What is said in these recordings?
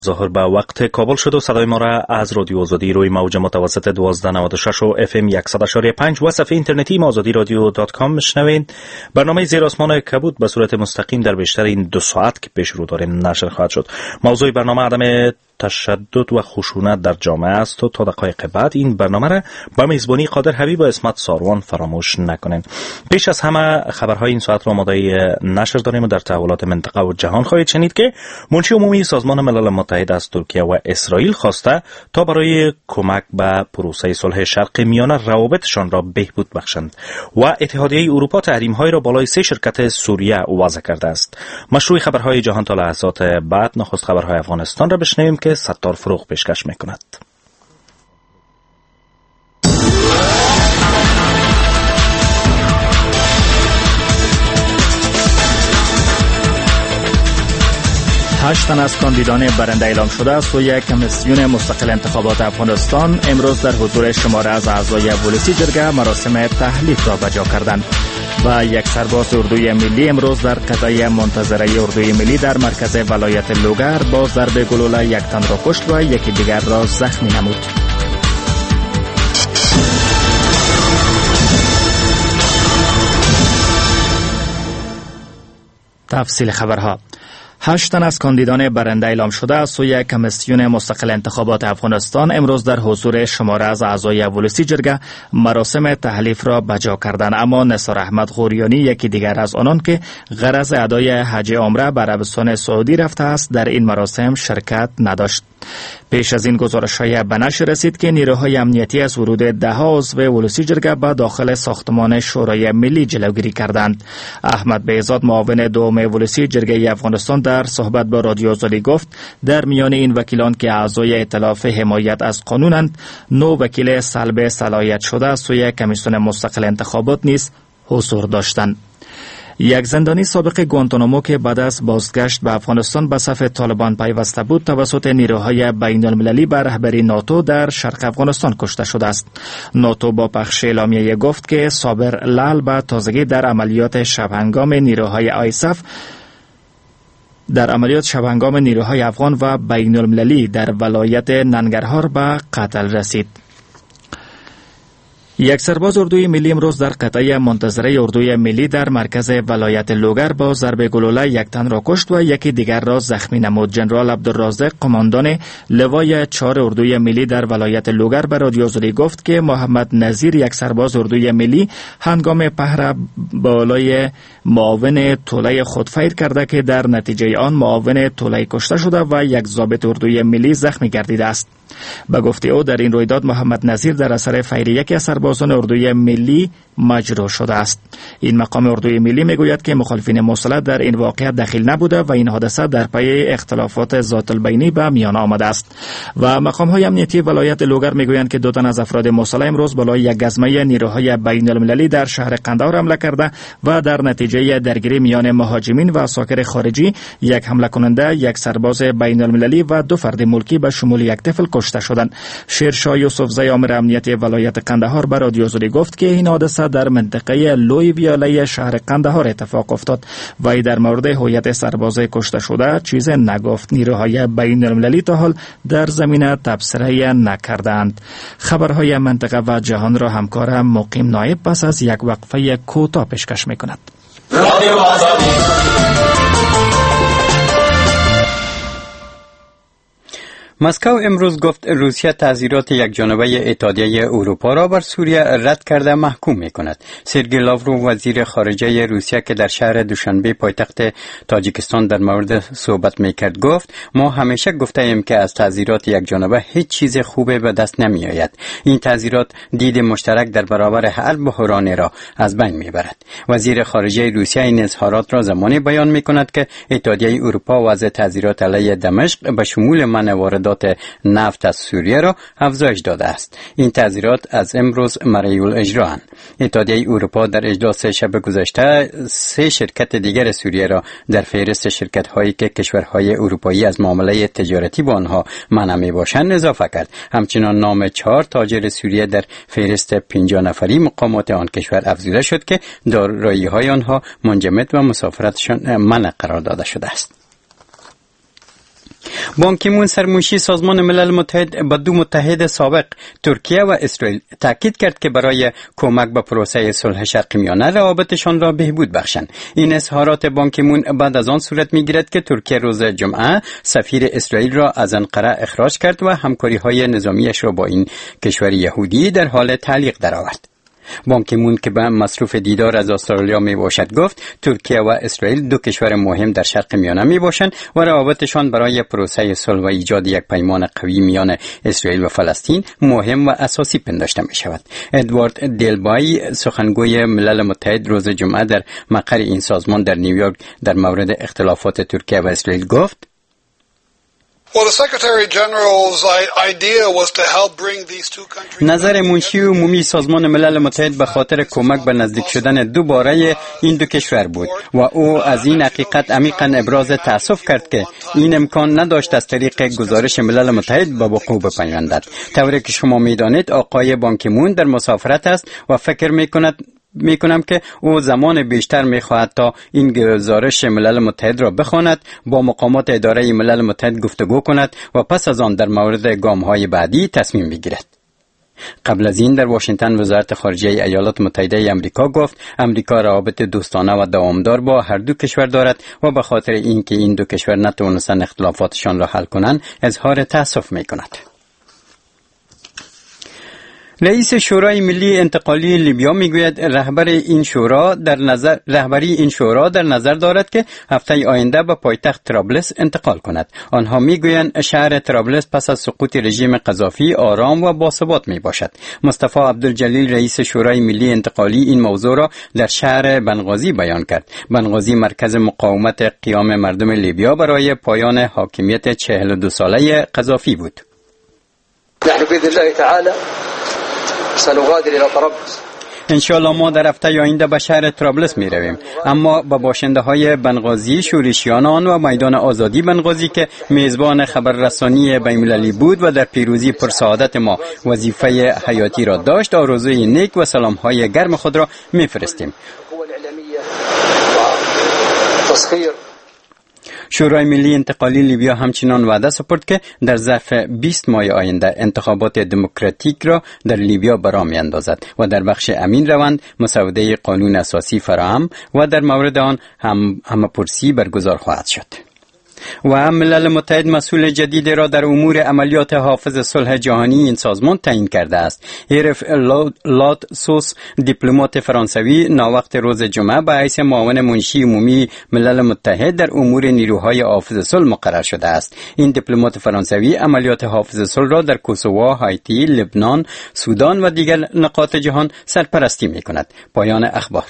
ظاهر به وقت کابل شد و صدای ما را از رادیو آزادی روی موج متوسط 1296 و FM 100.5 و صفحه اینترنتی azadiradio.com میشنوین. برنامه زیر آسمان کبود به صورت مستقیم در بیشتر این 2 ساعت که پیش رو داریم نشر خواهد شد. موضوع برنامه عدم تشدد و خشونت در جامعه است و تا دقایق بعد این برنامه را با میزبانی قادر حبیب و اسمت ساروان فراموش نکنین. پیش از همه خبرهای این ساعت را آماده نشر داریم و در تحولات منطقه و جهان خواهید شنید که منشی عمومی سازمان ملل متحد از ترکیه و اسرائیل خواسته تا برای کمک به پروسه صلح شرق میانه روابطشان را بهبود بخشند و اتحادیه اروپا تحریم‌های را بالای 3 شرکت سوریه وضع کرده است. مشروع خبرهای جهان تا لحظات بعد نخست خبرهای افغانستان را بشنویم که ستار فروغ پیشکش میکند. 8 تن از کاندیدان برنده اعلام شده است و یک کمیسیون مستقل انتخابات افغانستان امروز در حضور شماره از اعضای ولسی جرگه مراسم تحلیف را بجا کردند و یک سرباز اردوی ملی امروز در قطعه منتظره اردوی ملی در مرکز ولایت لوگر با ضرب گلوله یک تن را کشت و یکی دیگر را زخمی نمود. تفصیل خبرها: 8 تن از کاندیدان برنده اعلام شده است و یک کمیسیون مستقل انتخابات افغانستان امروز در حضور شماره از اعضای ولسی جرگه مراسم تحلیف را بجا کردند، اما نثار احمد غوریانی یکی دیگر از آنان که غرض ادای حج عمره به عربستان سعودی رفته است در این مراسم شرکت نداشت. پیش از این گزارش‌های به نشر رسید که نیروهای امنیتی از ورود 10 عضو ولسی جرگه به داخل ساختمان شورای ملی جلوگیری کردند. احمد بهزاد معاون دوم ولسی جرگه افغانستان در صحبت با رادیو آزادی گفت در میان این وکیلان که اعضای ائتلاف حمایت از قانونند 9 وکیل سلب صلاحیت شده است و یک کمیسیون مستقل انتخابات نیز حضور داشتند. یک زندانی سابق گوانتانامو که بعد از بازگشت به افغانستان به صف طالبان پیوسته بود توسط نیروهای بین المللی به رهبری ناتو در شرق افغانستان کشته شده است. ناتو با پخش اعلامیه گفت که صابر لال به تازگی در عملیات شبهنگام نیروهای آیسف افغان و بین المللی در ولایت ننگرهار به قتل رسید. یک سرباز اردوی ملی امروز در قطعه منتظره اردوی ملی در مرکز ولایت لوگر با ضرب گلوله یک تن را کشت و یکی دیگر را زخمی نمود. ژنرال عبدالرازق قماندان لوای 4 اردوی ملی در ولایت لوگر به رادیو آزادی گفت که محمد نظیر یک سرباز اردوی ملی هنگام پهره بالای معاون توله خود فیر کرده که در نتیجه آن معاون توله کشته شده و یک ضابط اردوی ملی زخمی گردیده است. به گفته او در این رویداد محمد نظیر در اثر فیر یکی از سربازان اردوی ملی مجروح شده است. این مقام اردوی ملی میگوید که مخالفین مسلح در این واقعه دخیل نبوده و این حادثه در پی اختلافات ذات البینی به میان آمده است. و مقام‌های امنیتی ولایت لوگر میگویند که 2 تن از افراد مسلح امروز بالای یک گزمه نیروهای بین المللی در شهر قندهار حمله کرده و در نتیجه درگیری میان مهاجمین و عساکر خارجی یک حمله کننده، یک سرباز بین المللی و 2 فرد ملکی به شمول یک طفل کشته شدند. شیرشاه یوسفزی آمر امنیتی ولایت قندهار به رادیو آزادی گفت که این حادثه در منطقه لوی ویاله شهر قندهار اتفاق افتاد و ای در مورد هویت سرباز کشته شده چیزی نگفت. نیروهای بین المللی تا حال در زمینه تبصره نکردند. خبرهای منطقه و جهان را همکارم مقیم نایب پس از یک وقفه کوتاه پیشکش می‌کند. رادیو آزادی. مسکو امروز گفت روسیه تحذیرات یکجانبه اتحادیه اروپا را بر سوریه رد کرده محکوم می‌کند. سرگئی لاوروف وزیر خارجه روسیه که در شهر دوشنبه پایتخت تاجیکستان در مورد صحبت می‌کرد گفت ما همیشه گفته ایم که از تحذیرات یکجانبه هیچ چیز خوبی به دست نمی‌آید. این تحذیرات دید مشترک در برابر هر بحرانی را از بین می‌برد. وزیر خارجه روسیه این اظهارات را زمانی بیان می‌کند که اتحادیه اروپا وضع تحذیرات علیه دمشق به شمول منع واردات نفت از سوریه را افزایش داده است. این تحذیرات از امروز مریول اجرا اند. اتحادیه اروپا در اجلاس شب گذشته 3 شرکت دیگر سوریه را در فهرست شرکت هایی که کشورهای اروپایی از معامله تجارتی با آنها منع میباشند اضافه کرد. همچنان نام 4 تاجر سوریه در فهرست 50 نفری مقامات آن کشور افزوده شد که دارایی های آنها منجمد و مسافرتشان منع قرار داده شده است. بان کی مون سرمنشی سازمان ملل متحد با دو متحد سابق ترکیه و اسرائیل تاکید کرد که برای کمک به پروسه صلح شرق میانه روابطشان را بهبود بخشند. این اظهارات بان کی مون بعد از آن صورت میگیرد که ترکیه روز جمعه سفیر اسرائیل را از انقره اخراج کرد و همکاری‌های نظامیش را با این کشور یهودی در حال تعلیق درآورد. بان کی مون که به مصروف دیدار از استرالیا می باشد گفت ترکیه و اسرائیل دو کشور مهم در شرق میانه می باشند و روابطشان برای پروسه صلح و ایجاد یک پیمان قوی میان اسرائیل و فلسطین مهم و اساسی پنداشته می شود. ادوارد دیلبای سخنگوی ملل متحد روز جمعه در مقر این سازمان در نیویورک در مورد اختلافات ترکیه و اسرائیل گفت نظر منشی عمومی سازمان ملل متحد به خاطر کمک به نزدیک شدن دوباره این دو کشور بود و او از این حقیقت عمیقا ابراز تأسف کرد که این امکان نداشت از طریق گزارش ملل متحد به وقوع بپیوندد. طوری که شما میدانید آقای بان کی مون در مسافرت است و فکر میکنم که او زمان بیشتر میخواهد تا این گزارش ملل متحد را بخواند، با مقامات اداره ملل متحد گفتگو کند و پس از آن در مورد گام‌های بعدی تصمیم بگیرد. قبل از این در واشنگتن وزارت خارجه ایالات متحده آمریکا گفت آمریکا روابط دوستانه و دوامدار با هر دو کشور دارد و به خاطر اینکه این دو کشور نتوانستند اختلافاتشان را حل کنند اظهار تأسف میکند. رئیس شورای ملی انتقالی لیبیا میگوید رهبری این شورا در نظر دارد که هفته آینده به پایتخت طرابلس انتقال کند. آنها میگویند شهر طرابلس پس از سقوط رژیم قذافی آرام و باثبات می باشد. مصطفی عبدالجلیل رئیس شورای ملی انتقالی این موضوع را در شهر بنغازی بیان کرد. بنغازی مرکز مقاومت قیام مردم لیبیا برای پایان حاکمیت 42 ساله قذافی بود. نحن بإذن الله تعالى سنغادر إلى طرابلس. انشالله ما در هفته آینده به شهر طرابلس می رویم، اما با باشنده های بنغازی، شورشیان آن و میدان آزادی بنغازی که میزبان خبررسانی بین‌المللی بود و در پیروزی پرسعادت ما وظیفه حیاتی را داشت، آرزوی نیک و سلام های گرم خود را می فرستیم. شورای ملی انتقالی لیبیا همچنان وعده سپرد که در ظرف 20 ماه آینده انتخابات دموکراتیک را در لیبیا برا می اندازد و در بخش امین روند مسوده قانون اساسی فراهم و در مورد آن همه‌پرسی برگزار خواهد شد. و ملل متحد مسئول جدید را در امور عملیات حافظ صلح جهانی این سازمان تعیین کرده است. هرف لاتسوس دیپلمات فرانسوی ناوقت روز جمعه به حیث معاون منشی عمومی ملل متحد در امور نیروهای حافظ صلح مقرر شده است. این دیپلمات فرانسوی عملیات حافظ صلح را در کوسوو، هایتی، لبنان، سودان و دیگر نقاط جهان سرپرستی می‌کند. پایان اخبار.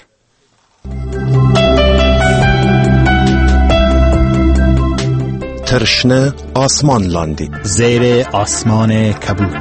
ترشنه آسمان لاندی زیر آسمان کبود.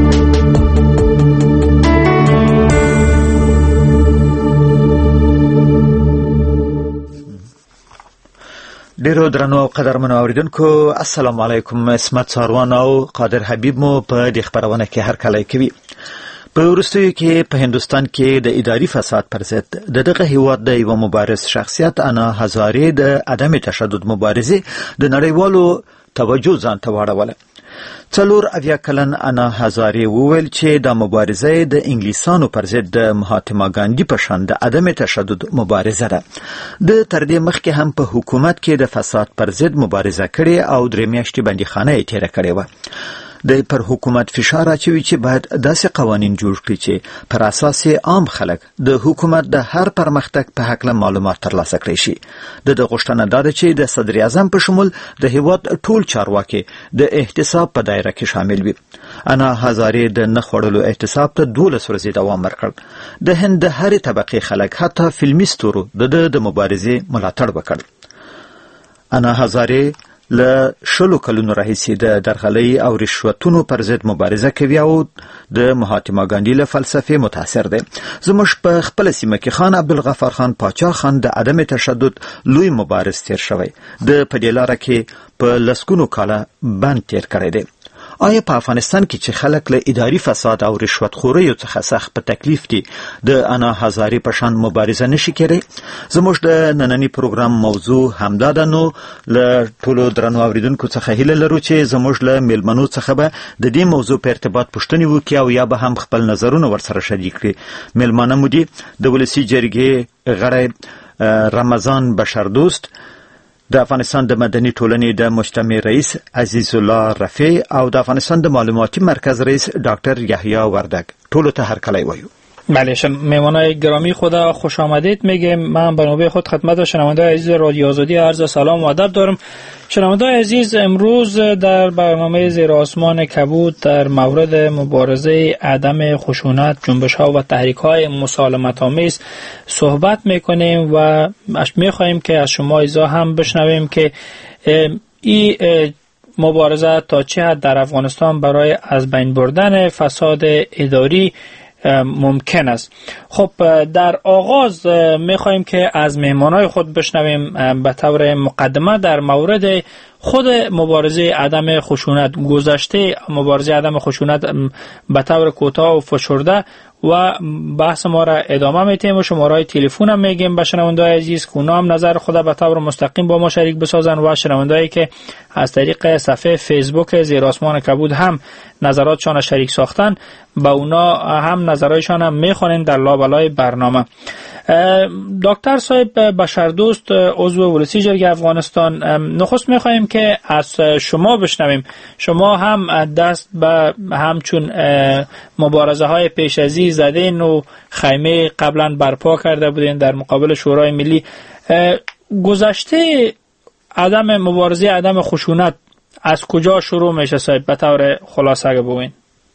ډیرو درنو او قدرمنو اوریدونکو السلام علیکم. اسمت ساروان او قادر حبیب مو په دې خبرونه کې هرکلی کوي. په وروستیو کې په هندوستان کې د اداري فساد پر ضد د دغه هیواد د یو مبارز شخصیت انا هزارې د عدم تشدد مبارزې د نړیوالو توجه ځان ته واړوله. 4 کلن انا هزارې وویل چې د مبارزه د انګلیسانو پر ضد د مهاتما ګاندی په شان د عدم تشدد مبارزه ده. د تر دې مخکې هم په حکومت کې د فساد پر ضد مبارزه کړې او 3 میاشتې بندیخانه یې تیره کړې وه. د پر حکومت فشار اچوي چې باید داسې قوانین جوړ کړي چې پر اساس عام خلک د حکومت د هر پرمختګ په حق له معلومات ترلاسه کړي شي. د غوښتنه ده چې د صدر اعظم په شمول د هیواد ټول چارواکي د احتساب په دایره کې شامل وي. انا هزارې د نخوړلو احتساب ته 12 ورځې دوام ورکړ. د هند د هرې طبقې خلک حتی فلمي ستورو د مبارزې ملاتړ وکړ. انا هزارې له 10 کلونو راهیسې د درغلۍ او رشوتونو پر ضد مبارزه کوي او د مهاتما ګاندی له فلسفې متاثر دی. زموږ په خپل سیمه کې خان عبدالغفار خان پاچا خان د عدم تشدد لوی مبارز تیر شوی. د په دې لاره کې په لسګونو کاله بند تیر کړی دی. آیا په افغانستان کې چې خلک له اداري فساد او رشوت خورۍ څخه سخت په تکلیف دي د انا هزاري په شان مبارزه نشي کېدای؟ زموږ د نننی پروګرام موضوع همدا ده. نو له ټولو درنو اوریدونکو څخه هیله لرو چې زموږ له میلمنو څخه به د دې موضوع په ارتباط پوښتنې وکړي او یا به هم خپل نظرونه ورسره شریک کړي. میلمانه مو دي د ولسي جرګې غړی رمضان بشردوست، د افغانستان د مدني ټولنې د مجتمع رئیس عزیز الله رفیع او د افغانستان د معلوماتي مرکز رئیس ډاکټر یحیی وردک. ټولو ته هرکلی وایو. بله، مهمانای گرامی خدا خوش آمدید میگم. من به نوبه خود خدمت شنوندگان عزیز رادیو آزادی عرض سلام و ادب دارم. شنوندگان عزیز، امروز در برنامه زیر آسمان کبود در مورد مبارزه عدم خشونت، جنبش‌ها و تحریک‌های مسالمت‌آمیز صحبت می‌کنیم و می‌خواهیم که از شما ایزا هم بشنویم که این مبارزه تا چه حد در افغانستان برای از بین بردن فساد اداری ممکن است. خب در آغاز میخواهیم که از مهمانای خود بشنویم به طور مقدمه در مورد خود مبارزه عدم خشونت، گذشته مبارزه عدم خشونت به طور کوتاه و فشرده و بحث ما را ادامه میتیم و شمارهای تلفن هم میگیم به شنونده‌های عزیز که اونا هم نظر خود به طور مستقیم با ما شریک بسازن و شنوندهایی که از طریق صفحه فیسبوک زیر آسمان کبود هم نظراتشان شریک ساختن با اونا هم نظرهایشان هم میخوانیم در لابلای برنامه. دکتر صاحب بشردوست، عضو ولسی جرگه افغانستان، نخست میخواهیم که از شما بشنویم. شما هم دست به همچون مبارزه های پیش ازی زدین و خیمه قبلا برپا کرده بودین در مقابل شورای ملی. گذشته عدم مبارزه عدم خشونت از کجا شروع میشه صاحب؟ به طور خلاصه اگه بگوین.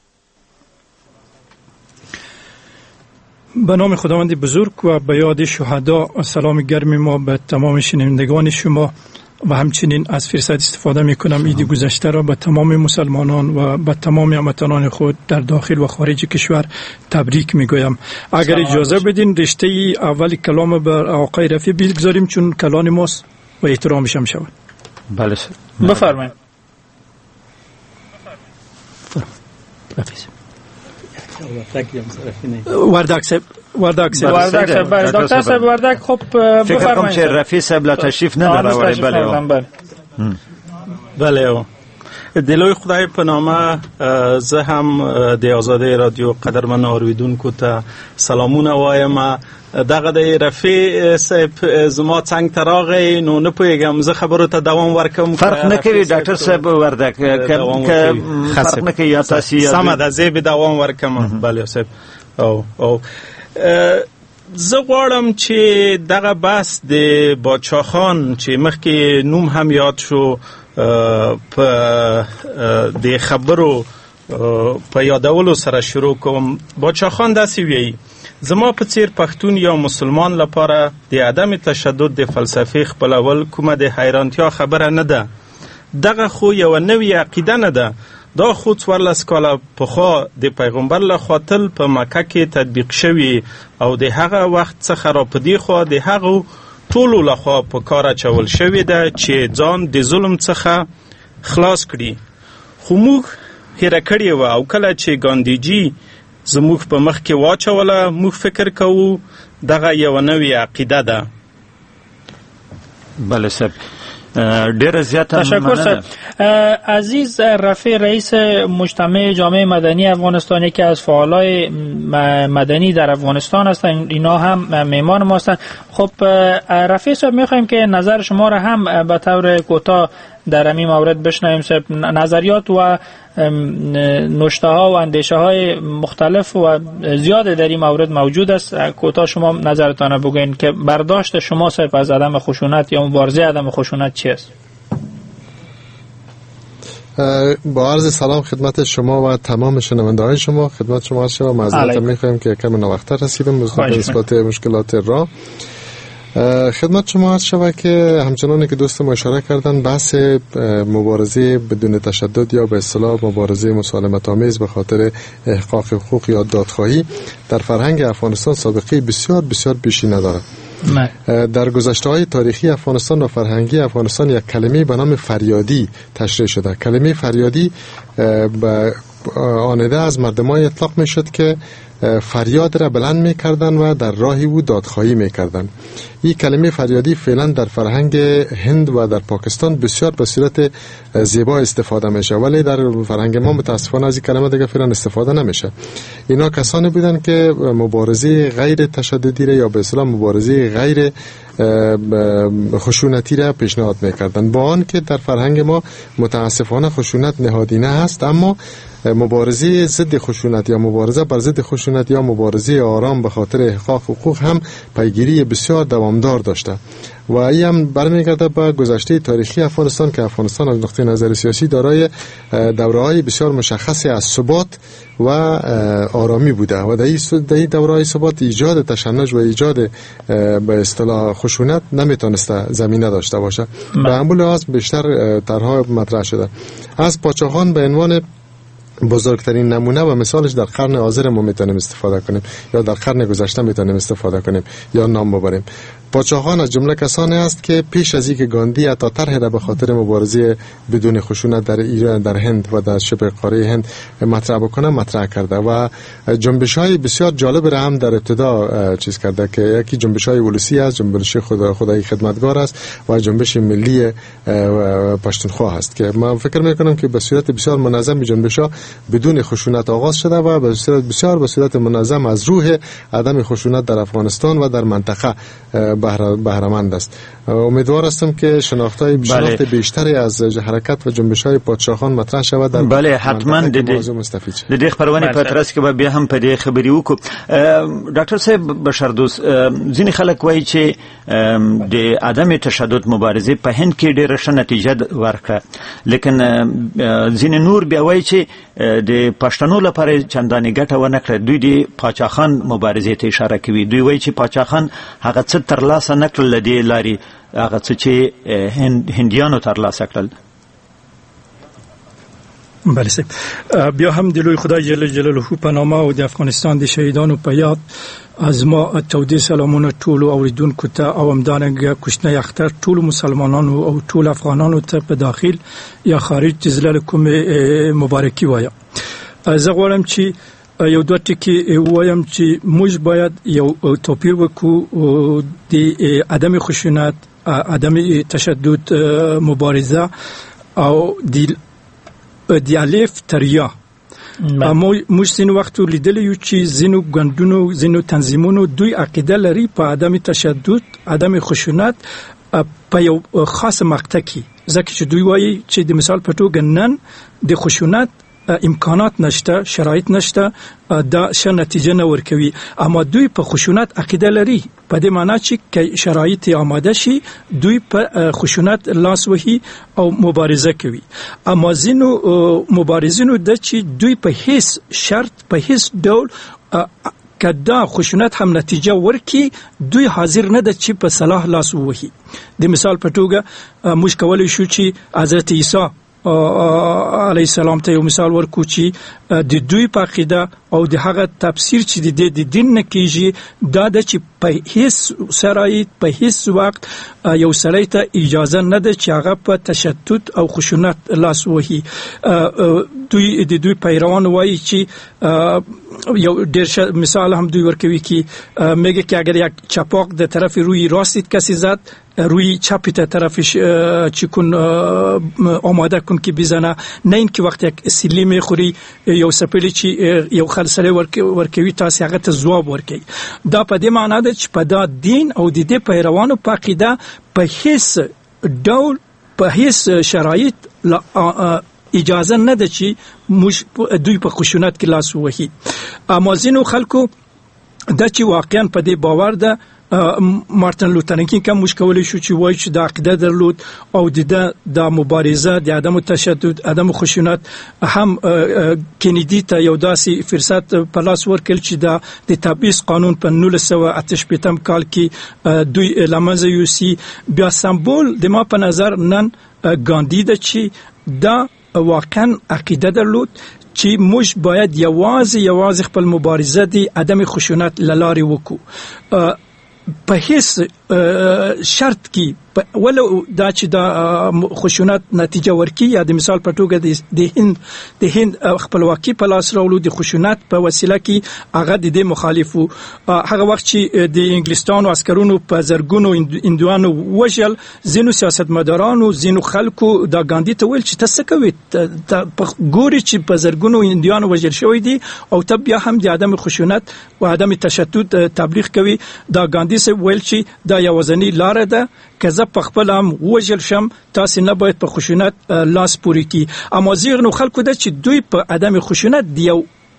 به نام خداوند بزرگ و به یاد شهدا، سلام گرم ما به تمام شنوندگان شما و همچنین از فرصت استفاده می کنم عید گذشته را به تمام مسلمانان و به تمام هموطنان خود در داخل و خارج کشور تبریک می گویم. اگر اجازه بدین رشته اول کلام بر آقای رفیع بگذاریم چون کلام ماست و احترامش هم شود. بله بفرمایید. وردک صاحب دکتر صاحب وردک. خب فکر کنم که رفیع صاحب لا تشریف نداره. بله دلوی خدای په نامه زه هم د آزادی رادیو قدرمن اوریدونکو ته سلامونه وایم. دغه د رفیع صاحب زما څنګه تراغی نو نه پوهیږم، زه خبرو ته دوام ورکم. فرق نه کوي ډاکټر صاحب وردک که فرق نه کوي یا تاسو سم ده زه به دوام ورکم. بله صاحب. او زه غواړم چې دغه بحث د باچا خان چې مخکې نوم هم یاد شو په د خبرو په یادولو سره شروع کوم. باچا خان داسې وی: زما په څیر پښتون یا مسلمان لپاره د عدم تشدد د فلسفې خپلول کومه د حیرانتیا خبره نه ده. دغه خو یو نوې عقیده نه ده. دا خو 14 کاله پخوا د پیغمبر له خاطر په مکه کې تطبیق شوی او د هغه وخت څخه را پدې خو د هغه ټولو لخوا په کار اچول شوی ده چې ځان د ظلم څخه خلاص کړي. خو موږ هېره کړې وه او کله چې ګاندیجي زموږ په مخ کې واچوله موږ فکر کوو دغه یو نوې عقیده ده. بله صاحب، ډیر زیات تشکر صاحب. عزیز رفیع رئیس مجتمع جامعه مدنی افغانستان، یکی از فعالای مدنی در افغانستان هستند، اینا هم مهمان ما هستند. خب رفیع صاحب میخوایم که نظر شما را هم به طور کوتاه در همین مورد بشنویم صاحب. نظریات و نوشته ها و اندیشه های مختلف و زیاد در این مورد موجود است. کوتاه شما نظرتان بگوین که برداشت شما صاحب از عدم خشونت یا مبارزه عدم خشونت چی است؟ با عرض سلام خدمت شما و تمام شنونده های شما. خدمت شما عرض شما معذرت میخوایم که کم ناوقته رسیدیم به اثبات مشکلات راه. خدمت شما عرض شود که همچنانی که دوست ما اشاره کردن بحث مبارزه بدون تشدد یا به اصطلاح مبارزه مسالمت آمیز به خاطر احقاق حقوق یا دادخواهی در فرهنگ افغانستان سابقه بسیار بسیار پیشی ندارد. در گذشته‌های تاریخی افغانستان و فرهنگی افغانستان یک کلمه به نام فریادی تشریح شده. کلمه فریادی به آنده از مردمای اطلاق می شد که فریاد را بلند می کردن و در راهی او دادخواهی می کردن. این کلمه فریادی فعلا در فرهنگ هند و در پاکستان بسیار به صورت زیبا استفاده میشه، ولی در فرهنگ ما متاسفانه از این کلمه دیگه فعلا استفاده نمیشه. اینا کسانی بودن که مبارزه غیر تشددی را یا به اصطلاح مبارزه غیر خشونتی را پیشنهاد میکردن، با آن که در فرهنگ ما متاسفانه خشونت نهادینه هست، اما مبارزه ضد خشونت یا مبارزه بر ضد خشونت یا مبارزه آرام به خاطر احقاق حقوق هم پیگیری بسیار دوامدار داشته و این هم برمیگرده به گذشته تاریخی افغانستان که افغانستان از نقطه نظر سیاسی دارای دوره‌های بسیار مشخصی از ثبات و آرامی بوده و در این دوره‌های ثبات ایجاد تشنج و ایجاد به اصطلاح خشونت نمیتونسته زمینه داشته باشه. به همون لحاظ بیشتر طرح‌ها مطرح شده. از پاچاخان به عنوان بزرگترین نمونه و مثالش در قرن حاضر ما میتونیم استفاده کنیم یا در قرن گذشته میتونیم استفاده کنیم یا نام ببریم. پاچاخان از جمله کسانی است که پیش از اینکه گاندی حتی طرح را به خاطر مبارزه بدون خشونت در ایران، در هند و در شبه قاره هند مطرح بکنه مطرح کرده و جنبش‌های بسیار جالب را هم در ابتدا چیز کرده که یکی جنبش‌های ولسی است، جنبش خدای خدمتگار است و جنبش ملی پشتونخوا است که من فکر می‌کنم که به صورت بسیار منظم جنبش‌ها بدون خشونت آغاز شده و به صورت منظم از روح عدم خشونت در افغانستان و در منطقه بهره‌مند است. امیدوار هستم که شناخت بیشتری از حرکت و جنبش‌های پادشاهان مطرح شود در بله حتما د دې خبرونه په ترڅ کې به بیا هم په دې خبرې وکړو. ډاکټر صاحب بشردوست، ځینې خلک وایي چې د عدم تشدد مبارزه په هند کې ډېره ښه نتیجه ورکړه، لیکن ځینې نور بیا وایي چې د پښتنو لپاره چندانې ګټه ونه کړه. دوی د پاچاخان مبارزې ته اشاره کوي. دوی وایي چې پاچاخان هغه څه ترلاسه نه کړل د دې لارې هغه څه چې هندیانو ترلاسه کړل. بله صاحب، بیا هم د لوی خدای جل جلاله په نامه او د افغانستان د شهیدانو په یاد از ما تودې سلامونه ټولو اوریدونکو ته او همدارنګه کوچنی اختر ټولو مسلمانانو او ټولو افغانانو ته په داخل یا خارج د زړه کوم مبارکي وایم. زه غواړم چې یو دوه ټکي وایم چې موږ باید یو توپیر وکړو د عدم خشونت، عدم تشدد مبارزه او د الف تر یا. موږ ځینې وخت لیدلی یو چې ځینو ګوندونو، ځینو تنظیمونو دوی عقیده لري په عدم تشدد، عدم خشونت په یو خاص مقطع کې، ځکه چې دوی وایي چې د مثال په توګه نن د خشونت امکانات نشته، شرایط نشته، دا ښه نتیجه نه ورکوي، اما دوی په خشونت عقیده لري، په دې معنی چې که شرایط آماده شي دوی په خشونت لاس وهي او مبارزه کوي. اما ځینو مبارزینو د چې دوی په هیڅ شرط، په هیڅ ډول که دا خشونت هم نتیجه ورکي، دوی حاضر نه ده چې په صلاح لاس وهي. د مثال په توګه موږ کولی شو چې حضرت عیسی علیه السلام ته یو مثال ورکو چې د دوی په عقیده او د هغه تفسیر چې د دین نه کیږي دا د چې په هیڅ شرایط، په هیڅ وخت یو سړی ته اجازه نه ده چې هغه په تشدد او خشونت لاس وهي. دوی د دوی پیروان وایي چې یو ډېر مثال هم دوی ورکوي که میگه که اگر یک چپاق در طرف روی راست کسی زد، روی چپی تا طرفش چیکن آماده کن که بزنه، نه این که وقتی یک سیلی میخوری یو سپیلی چی یو خلصله ورکوی تاسی هغه ته ځواب ورکوي. دا په دې معنی ده چې په دا دین او د دې پیروانو په عقیده په هیڅ ډول، په هیڅ شرایط اجازه نه ده چې دوی په خشونت کې لاس ووهي. اما ځینو خلکو دا چې واقعا په دې باور ده، مارتن لوتر کینګ هم موږ کولی شو چې وایي چې د عقیده درلود او د مبارزه د عدم تشدد، عدم خشونت هم کینیدي ته یو داسې فرصت په لاس ورکړل چې د تبعیض قانون په 1988 کال کې دوی له منځه یوسي. بیا سمبول د ما په نظر نن ګاندي ده چې دا واقعا عقیده درلود چې موږ باید یوازې خپل مبارزه د عدم خشونت لارې وکړو. په هیڅ شرط کې ولو دا چې دا خشونت نتیجه ورکړي یا د مثال په توګه د هند خپلواکي په لاس راوړلو د خشونت په وسیله کې هغه د دې مخالفو هغه وخت چې د انګلستان عسکرونو په زرګونو هندوانو وژل ځینو سیاستمدارانو ځینو خلکو دا ګاندي ته ویل چې تاسو کوي ګوري چې په زرګونو هندوانو وژل شوی دي او ته بیا هم د عدم خشونت او عدم تشدد تبلیغ کوي دا ګاندي سه ویل چې دا یوازنی لار ده که زه په خپل هم وژل شم تاسو نه باید په خشونت لاس پوري کی اما زیغنو خلکو ده چې دوی په عدم خشونت دی یو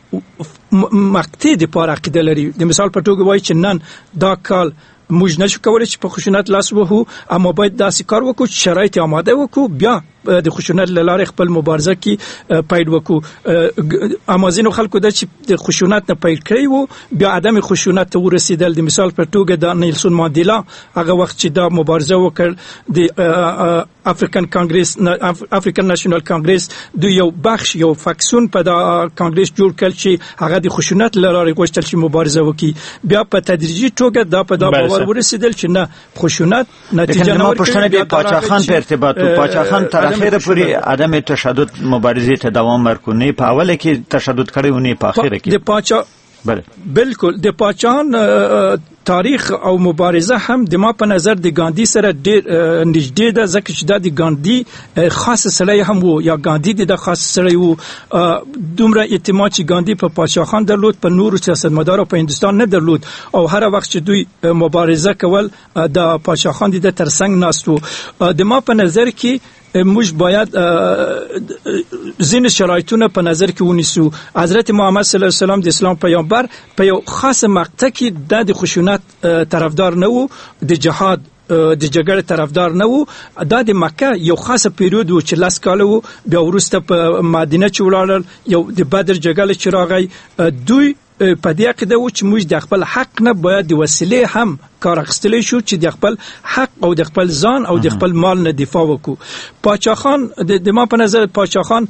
مقطع د پاره عقیده لري د مثال په توګه وایي چې نن دا کال موږ نشو کولای چې په خشونت لاس وهو اما باید داسې کار وکړو چې شرایط آماده وکړو بیا د خشونت لاره خپل مبارزه کې پیل وکړو اما ځینو خلکو د چې د خشونت نه پیل کړی وو بیا عدم خشونت ته ورسېدل د مثال په توګه د نیلسون ماندیلا هغه وخت چې دا مبارزه وکړ د افریکن نېشنل کانګرس د یو بخش یو فاکسون په دا کانګرس جوړ کړ چې هغه د خشونت لاره غوښتل چې مبارزه وکړي بیا په تدریجي توګه دا په دا باور ورسېدل چې نه خشونت نتیجه نه ورکړي د پاچا خان په ارتباط پاچا خان اخر پوری عدم تشدد مبارزه ته دوام ورکونی په اوله کې تشدد کړی ونی په اخر کې د پاچا بالکل د پاچان تاریخ او مبارزه هم د ما په نظر د ګاندی سره ډېر نږدې ده ځکه چې د ګاندی خاص سړی هم وو یا ګاندی د خاص سړی وو دومره اعتماد چې ګاندی په پاچا خان درلود په نورو سیاستمدارو په هندستان نه درلود او هر وخت چې دوی مبارزه کول د پاچا خان د ترڅنګ ناستو د ما په نظر کې موږ باید ځینې شرایطونه په نظر کې ونیسو حضرت محمد صلی الله علیه وسلم د اسلام پیغمبر په یو خاصه مقطع کې د خشونت طرفدار نه وو د جهاد د جګړې طرفدار نه وو دا د مکه یو خاصه پیریود و چې لاس کاله وو بیا وروسته په مدینه چې ولاړل یو د بدر جګړه چې راغی دوی په دې عقیده و چې موږ د خپل حق نه باید د وسیلې هم کار اخیستلی شو چې د خپل حق او د خپل ځان او د خپل مال نه دفاع وکړو پاچا خان د ما په نظر پاچا خان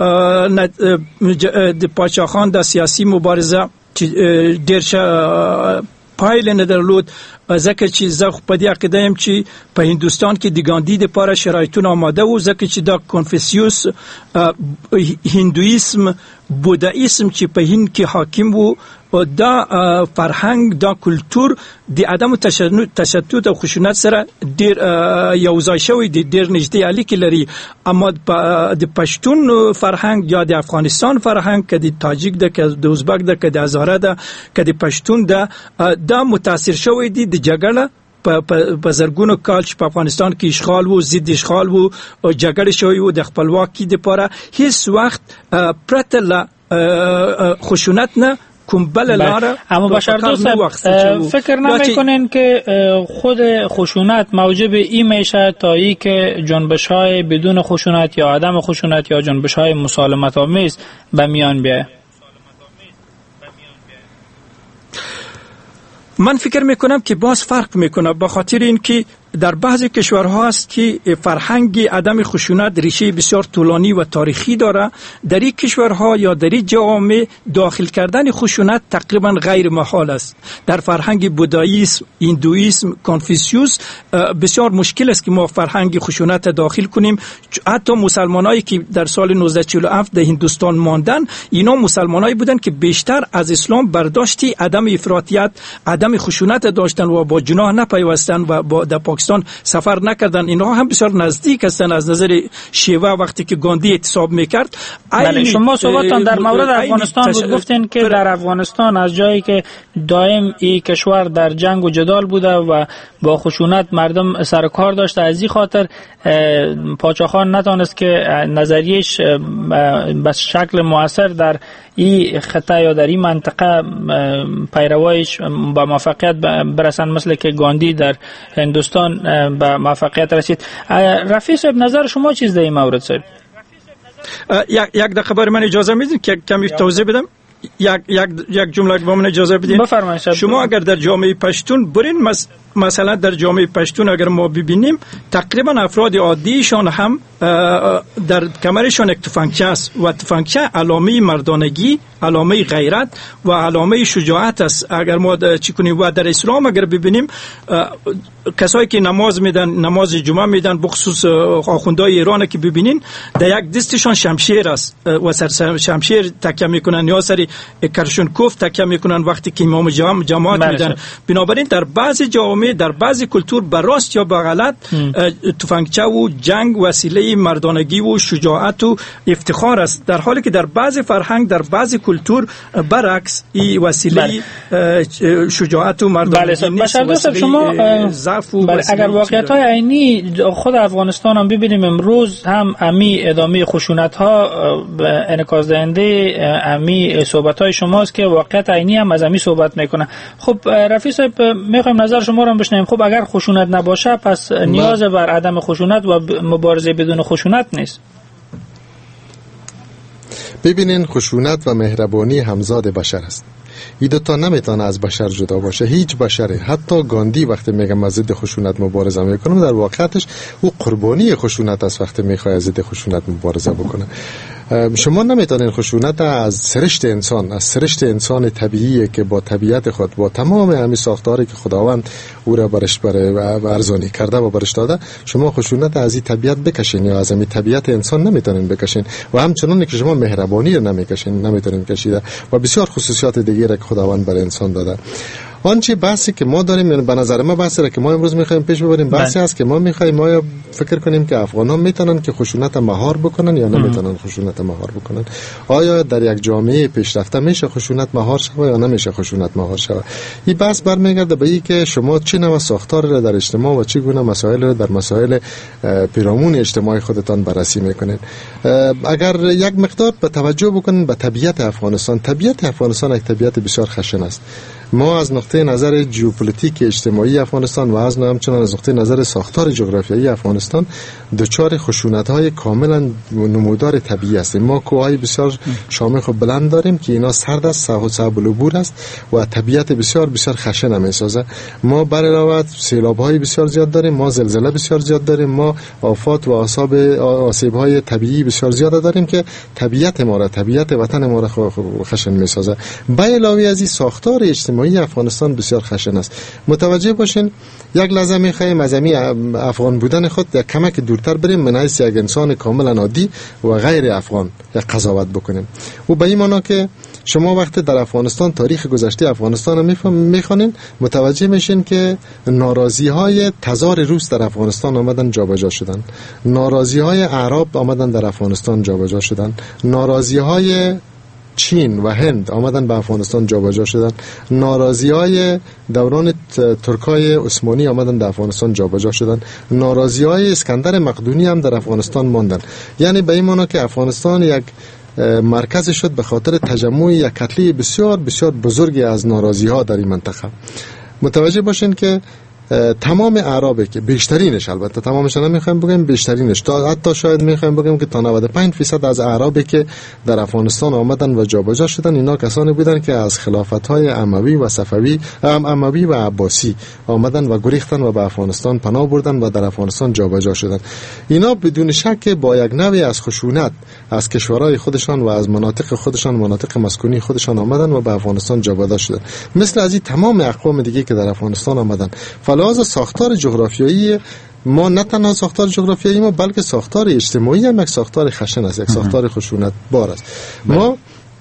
د پاچا خان د سیاسي مبارزه چې ډېر پایله نه درلود ځکه چې زه په دې عقیده یم چې په هندستان کې د ګاندی لپاره شرایطونه آماده وو ځکه چې دا کنفوسیوس هندویسم بودایسم چې په هند کې حاکم وو دا فرهنګ دا کلچر د عدم تشدد او خشونت سره ډیر یوځای شوی دی ډیر نږدې اړیکې لري اما د پښتون فرهنګ یا د افغانستان فرهنګ کې د تاجیک د کې د ازبک د کې د هزاره د کې د پښتون دا متاثر شوی دی د جګړه په زرګونو کال چې په افغانستان کې اشغال وو ضد اشغال وو او جګړه شوی وو د خپلواکۍ لپاره هیڅ وخت پرته له خشونت نه اما بشردوست فکر نمیکنین که خود خشونت موجب این میشه تا ای که جنبش‌های بدون خشونت یا عدم خشونت یا جنبش‌های مسالمت آمیز به میان بیاید؟ من فکر میکنم که باز فرق میکنه به خاطر اینکه در بعضی کشورها است که فرهنگ عدم خشونت ریشه بسیار طولانی و تاریخی داره در این کشورها یا در این جوامع داخل کردن خشونت تقریبا غیر محال است در فرهنگ بودایسم هندویسم کنفوسیوس بسیار مشکل است که ما فرهنگ خشونت داخل کنیم حتی مسلمانایی که در سال 1947 در هندوستان ماندن اینا مسلمانایی بودن که بیشتر از اسلام برداشتی عدم افراطیت عدم خشونت داشتن و با جناح نپیوستن و با در پاکستان سفر نکردن اینها هم بسیار نزدیک هستند از نظر شیوه وقتی که گاندی اعتصاب میکرد بله شما صحبتتان در مورد افغانستان بود گفتین که در افغانستان از جایی که دائم این کشور در جنگ و جدال بوده و با خشونت مردم سر کار داشته از این خاطر پاچاخان نتونست که نظریش به شکل مؤثر در این خطه یا در این منطقه پیروایش با موفقیت برسند مثل که گاندی در هندوستان به موفقیت رسید. رفیع صاحب نظر شما چیز در این مورد صاحب؟ یک دقیقه برای من اجازه میدین که کمی توضیح بدم؟ یک جمله با من اجازه بدین؟ بفرمایید. شما اگر در جامعه پشتون برین مثلا در جامعه پشتون اگر ما ببینیم تقریبا افراد عادیشان هم در کمرشان یک تفنگچه است و تفنگچه علامه مردانگی، علامه غیرت و علامه شجاعت است. اگر ما چی کنیم و در اسلام اگر ببینیم کسایی که نماز میدن، نماز جمعه میدن، بخصوص آخوندهای ایران که ببینین در یک دستشان شمشیر است و سر شمشیر تکیه میکنن یا سر کرشنکوف تکیه میکنن وقتی که امام جماعت میدن. بنابراین در بعضی جوامع، در بعضی کلتور به راست یا به غلط تفنگچه و جنگ وسیله مردانگی و شجاعت و افتخار است، در حالی که در بعضی فرهنگ، در بعضی کلتور برعکس این وسیله شجاعت و مردانگی نیست، وسیله ضعف و اگر واقعیت‌های عینی خود افغانستان هم ببینیم امروز هم امی ادامه خشونت ها انعکاس دهنده امی صحبت های شماست که واقعیت عینی هم از امی صحبت میکنه. خب رفیع صاحب میخوایم نظر شما رو بشنویم. خب اگر خشونت نباشه پس نیاز بر عدم خشونت و مبارزه بدون خشونت نیست. ببینین خشونت و مهربانی همزاد بشر است. این دوتا نمیتونه از بشر جدا باشه. هیچ بشری، حتی گاندی وقتی میگم از ضد خشونت مبارزه میکنم، در واقعیتش او قربانی خشونت است وقتی میخواد از ضد خشونت مبارزه بکنه. شما نمیتونین خشونت از سرشت انسان، از سرشت انسان طبیعیه که با طبیعت خود، با تمام همین ساختاری که خداوند او را برش ارزانی کرده و برش داده، شما خشونت از این طبیعت بکشین یا از همین طبیعت انسان نمیتونین بکشین و همچنان که شما مهربانی رو نمیتونین کشیده و بسیار خصوصیات دیگه را که خداوند بر انسان داده. آنچه بحثی که ما داریم، یعنی به نظر ما بحثی را که ما امروز میخوایم پیش ببریم بحثی است که ما میخوایم ما فکر کنیم که افغانان میتونن که خشونت مهار بکنن یا نمیتونن خشونت مهار بکنن. آیا در یک جامعه پیشرفته میشه خشونت مهار شوه یا نمیشه خشونت مهار شوه؟ این بحث برمیگرده به این که شما چه نوع ساختار را در اجتماع و چه گونه مسائل را در مسائل پیرامون اجتماعی خودتان بررسی میکنین. اگر یک مقدار به توجه بکنین به طبیعت افغانستان، طبیعت افغانستان یک طبیعت بسیار خشن است. ما از نقطه نظر ژئوپلیتیک اجتماعی افغانستان و از همچنان از نقطه نظر ساختار جغرافیایی افغانستان دچار خشونت‌های کاملا نمودار طبیعی هستیم. ما کوههای بسیار شامخ و بلند داریم که اینا سرد است، صعب العبور است و طبیعت بسیار بسیار خشن میسازه. ما بر علاوه سیلاب‌های بسیار زیاد داریم، ما زلزله بسیار زیاد داریم، ما آفات و آسیب‌های طبیعی بسیار زیاد داریم که طبیعت ما را، طبیعت وطن ما را خشن میسازه. به علاوه از این ساختار اجتماعی افغانستان بسیار خشن است. متوجه باشین یک لحظه می‌خوایم از افغان بودن خود یک کمک دورتر بریم، من حیث یک انسان کاملا عادی و غیر افغان یک قضاوت بکنیم. و به این معنا که شما وقتی در افغانستان تاریخ گذشته افغانستان رو میخوانین متوجه میشین که ناراضی‌های تزار روس در افغانستان آمدن جابجا شدن، ناراضی‌های اعراب آمدن در افغانستان جابجا شدن، ناراضی‌های چین و هند آمدن به افغانستان جابجا شدن، ناراضی‌های دوران ترکای عثمانی آمدن در افغانستان جابجا شدن، ناراضی‌های اسکندر مقدونی هم در افغانستان ماندن. یعنی به این معنی که افغانستان یک مرکز شد به خاطر تجمع یک کتله بسیار بسیار بزرگی از ناراضی‌ها در این منطقه. متوجه باشین که تمام اعرابه که بیشترینش، البته تمامش نمیخوایم بگیم، بیشترینش، حتی شاید میخوایم بگیم که تا 95% از اعرابه که در افغانستان آمدن و جابجا شدن اینا کسانی بودن که از خلافت‌های اموی و صفوی، اموی و عباسی آمدن و گریختن و به افغانستان پناه بردن و در افغانستان جابجا شدن. اینا بدون شک با یک نوعی از خشونت از کشورهای خودشان و از مناطق خودشان، مناطق مسکونی خودشان آمدن و به افغانستان جابجا شدن. مثل از این تمام اقوام دیگه که در افغانستان آمدن. لحاظ ساختار جغرافیایی ما، نه تنها ساختار جغرافیایی ما بلکه ساختار اجتماعی هم یک ساختار خشن است، یک ساختار خشونت بار است. ما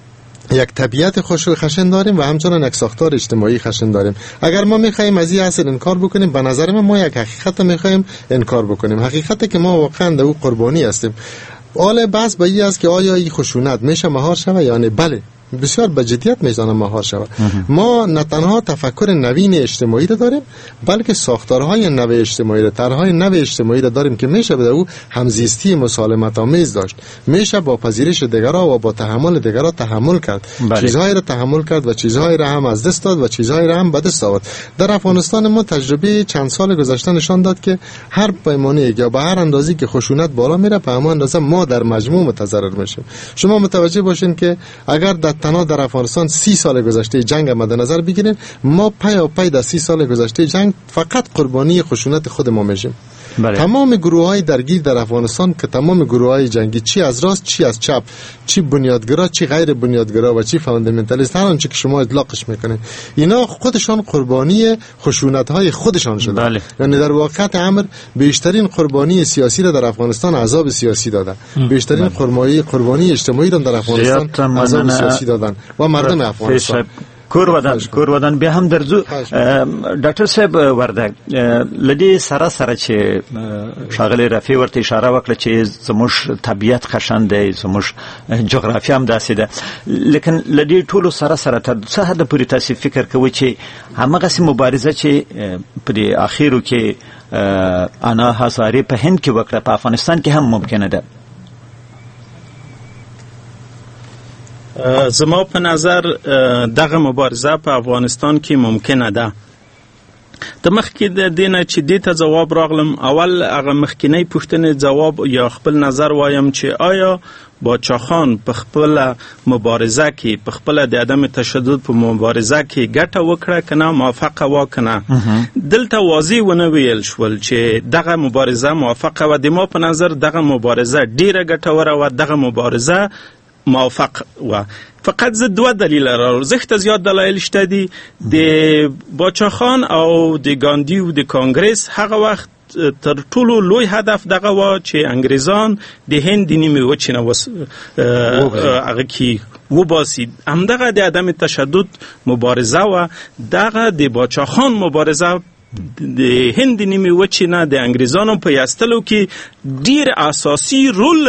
یک طبیعت خشن داریم و همچنان یک ساختار اجتماعی خشن داریم. اگر ما می‌خوایم از این اصل انکار بکنیم، به نظر ما یک حقیقت می‌خوایم انکار بکنیم، حقیقتی که ما واقعا در او قربانی هستیم. حالا بحث به این است که آیا این خشونت میشه مهار شود یا نه؟ بله، بسیار به جدیت میتونه مهار شود. ما نه تنها تفکر نوین اجتماعی را داریم بلکه ساختارهای نو اجتماعی را، طرحهای نو اجتماعی را داریم که میشه به او همزیستی مسالمت آمیز داشت، میشه با پذیرش دیگران و با تحمل دیگران تحمل کرد. چیزهایی را تحمل کرد و چیزهایی را هم از دست داد و چیزهایی را هم به دست آورد. در افغانستان ما تجربه چند سال گذشته نشان داد که هر پیمانه یا به هر اندازی که خشونت بالا میره، به همون اندازه ما در مجموع متضرر میشیم. شما متوجه باشین که اگر در تنها در افغانستان 30 سال گذشته جنگ مد نظر بگیریم، ما پی در 30 سال گذشته جنگ فقط قربانی خشونت خود ما میشیم. تمام گروه‌های درگیر در افغانستان که تمام گروه‌های جنگی، چی از راست چی از چپ، چی بنیادگرا چی غیر بنیادگرا و چی فاندامنتالیست، هر آنچه که شما اطلاقش میکنید، اینا خودشان قربانی خشونت‌های خودشان شدن. یعنی در واقعیت امر بیشترین قربانی سیاسی را در افغانستان احزاب سیاسی دادن، بیشترین قربانی اجتماعی را در افغانستان احزاب سیاسی دادن و مردم افغانستان. کور ودان بیا هم درځو. ډاکټر صاحب وردګ لدی سره چې شاغلی رفیع ورته اشاره وکړه چې زموږ طبیعت خشن دی، زموږ جغرافیا هم داسې ده، لیکن لدی ټولو سره تر څه حد پورې تاسو فکر کوئ چې همغه مبارزه چې په اخیرو کې انا هزارې په هند کې وکړه په افغانستان کې هم ممکنه ده؟ زما په نظر دغه مبارزه په افغانستان کې ممکنه ده. د مخکې د دینه چې دې ته جواب راغلم، اول هغه مخکینی پوښتنې جواب یا خپل نظر وایم چې آیا باچا خان په خپل مبارزه کې په خپل د عدم تشدد په مبارزه کې ګټه وکړه کنه موافقه وکنه. دلته واضح ونه ویل شول چې دغه مبارزه موافقه و. د ما په نظر دغه مبارزه ډیره ګټوره و، دغه مبارزه موافق و. فقط زه دوه دلیل را زخت زیاد دلایل شته دي. د باچا خان او د ګاندی او د کانګرس هغه وخت تر ټولو لوی هدف دغه و چې انګریزان د هند د نیمې وچې نه هغه کې وباسي. همدغه د عدم تشدد مبارزه و. دغه د باچا خان مبارزه د هند د نیمې وچې نه د انګریزانو په یستلو کې ډیر اساسي رول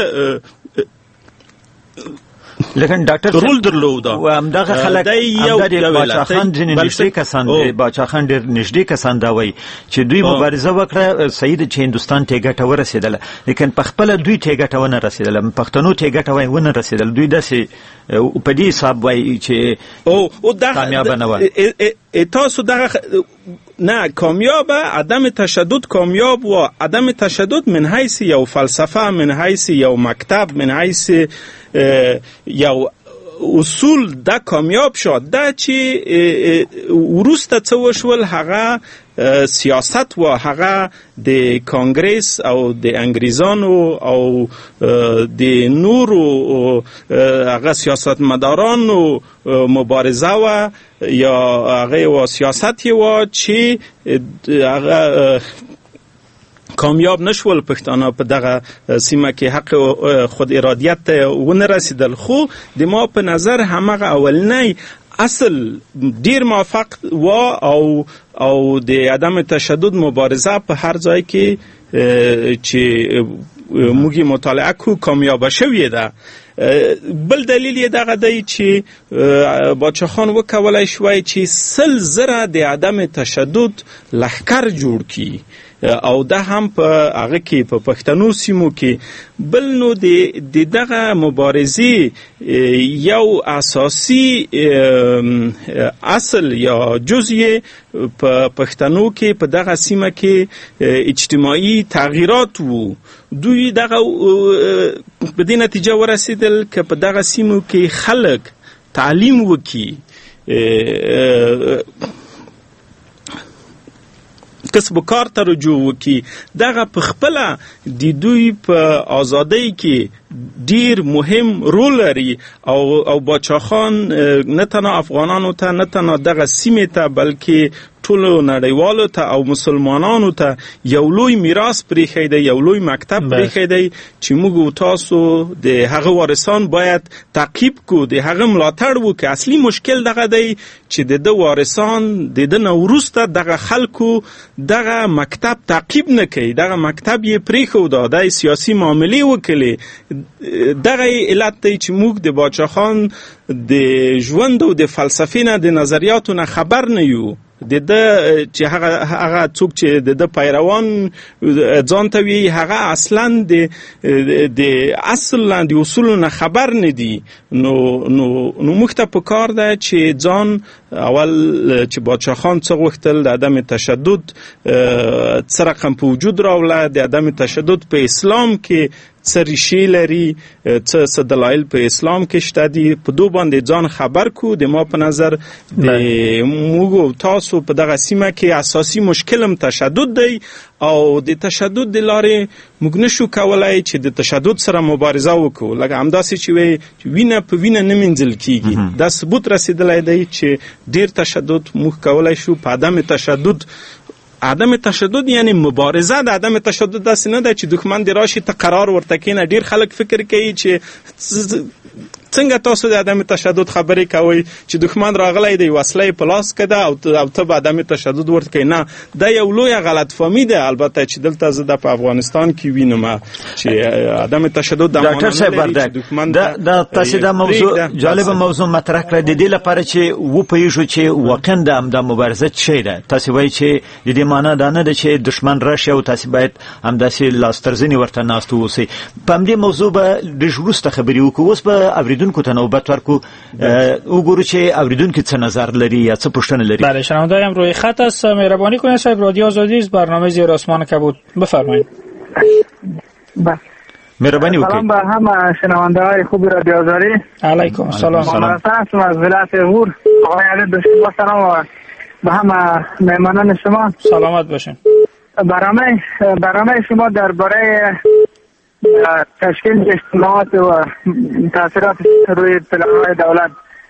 لیکن ډاکټر رول درلود. او همدغه خلک د باچا خان ځینې نږدې کسان دي، باچا خان ډېر نږدې کسان دا وایي چې دوی مبارزه وکړه صحیح ده چې هندوستان ته ګټه ورسېدله، لیکن په خپله دوی ته ګټه ونه رسېدله، پښتنو ته ګټه ونه رسېدله. دوی داسې په دې حساب وایي چې کامیابه نه وه. تاسو دغه نه کامیابه، عدم تشدد کامیاب و. عدم تشدد من حیث یو فلسفه، من حیث یو مکتب، من حیث یو اصول دا کامیاب شد. دا چې وروسته څه وشول هغه سیاست و، هغه د کانګرس او د انګریزانو او د نورو هغه سیاستمدارانو مبارزه و یا هغه و سیاست و چې هغه کامیاب نشول. پښتانه په دغه سیمه کې حق خود ارادیت ته ونه رسیدل. خو د ما په نظر همغه اولنی اصل ډیر موافق و او د عدم تشدد مبارزه په هر ځای کې چې موږ مطالعه کو کامیاب شوی ده. بل دلیل یې دغه دی چې باچا خان وکولای شوی چې 100,000 د عدم تشدد لښکر جوړ کړي او ده هم په هغه کې په پښتنو سیمو کې. بل نو د دغه مبارزې یو اساسي اصل یا جزء په پښتنو کې په دغه سیمه کې اجتماعي تغییرات وو. دوی دغه په دې نتیجه ورسېدل که په دغه سیمو کې خلک تعلیم وکړي، کسب و کار ته رجوع وکړي، دغه په خپله د دوی په ازادۍ کې ډیر مهم رول لري. او باچا خان نه تنها افغانانو ته، نه تنها دغه سیمې ته، بلکې ټولو نړیوالو ته او مسلمانانو ته یو لوی میراث پرېښی دی، یو لوی مکتب پرېښی دی چې موږ او تاسو د هغه وارثان باید تعقیب کو، د هغه ملاتړ وکړو. اصلي مشکل دغه دی چې د ده وارثان د ده نه وروسته دغه خلکو دغه مکتب تعقیب نه کوي، دغه مکتب یې پرېښود، د سیاسي معاملې وکړي. دغه علت دی چې موږ د باچا خان د ژوند او د فلسفې نه، د نظریاتو نه خبر نه یو. د ده چې هغه څوک چې د پیروان ځان ته وي هغه اصلا د اصل د اصولو نه خبر نه دي. نو موږ ته پکار ده چې ځان اول چې باچا خان څه غوښتل، د عدم تشدد څه رقم په وجود راوړه، د عدم تشدد په اسلام کې څه ریښې لري، څه دلایل په اسلام کې شته دي. په دو باندې ځان خبر کو. د ما په نظر د موږ تاسو په دغه سیمه کې اساسي مشکل هم تشدد دی او د تشدد د لارې موږ نشو کولای چې د تشدد سره مبارزه وکړو. لکه همداسې چې وایي وینه په وینه نه مینځل کیږي. دا ثبوت رسیدلی دی چې ډیر تشدد موږ کولای شو په عدم تشدد یعنی مبارزه د عدم تشدد داسې نه ده چې دښمن دی راشي ته قرار ورته کینه. ډیر خلک فکر کوي چې څنګه تاسو د عدم تشدد خبرې کوئ چې دښمن راغلی دی وسله په لاس کې ده او ته به عدم تشدد ورته کوي. نه، دا یو لویه غلط فهمي ده. البته چې دلته زه په افغانستان کې وینم چې عدم تشدد د ډاکټر صاحب دا تاسو دا موضوع جالبه موضوع مطرح کړه د دې لپاره چې وپوهیږو چې واقعا د مبارزه څه ده. تاسو وایي چې د دې معنی دا نه ده چې دښمن راشي او تاسو باید همداسې لاسترزنی ورته ناست اوسئ. په همدې موضوع به ډېر وروسته خبرې وکړو. اوس به اوریدونکو ته نوبت ورکړو وګورو چې اوریدونکي څه نظر لري یا څه پوښتنه لري. بله، شنونده هم روی خط است. مهربانی کنید صاحب، رادیو آزادی است، برنامه زیر آسمان کبود، بفرمایید. مهربانی وکړئ. سلام به همه شنونده‌های خوب رادیو آزادی. علیکم السلام. سلام از ولایت غور. آقای علی دشت سلام و به همه مهمانان شما. سلامت باشین. برنامه شما درباره تشکیل اجتماعات و تاثیرات روی پلان‌های دولت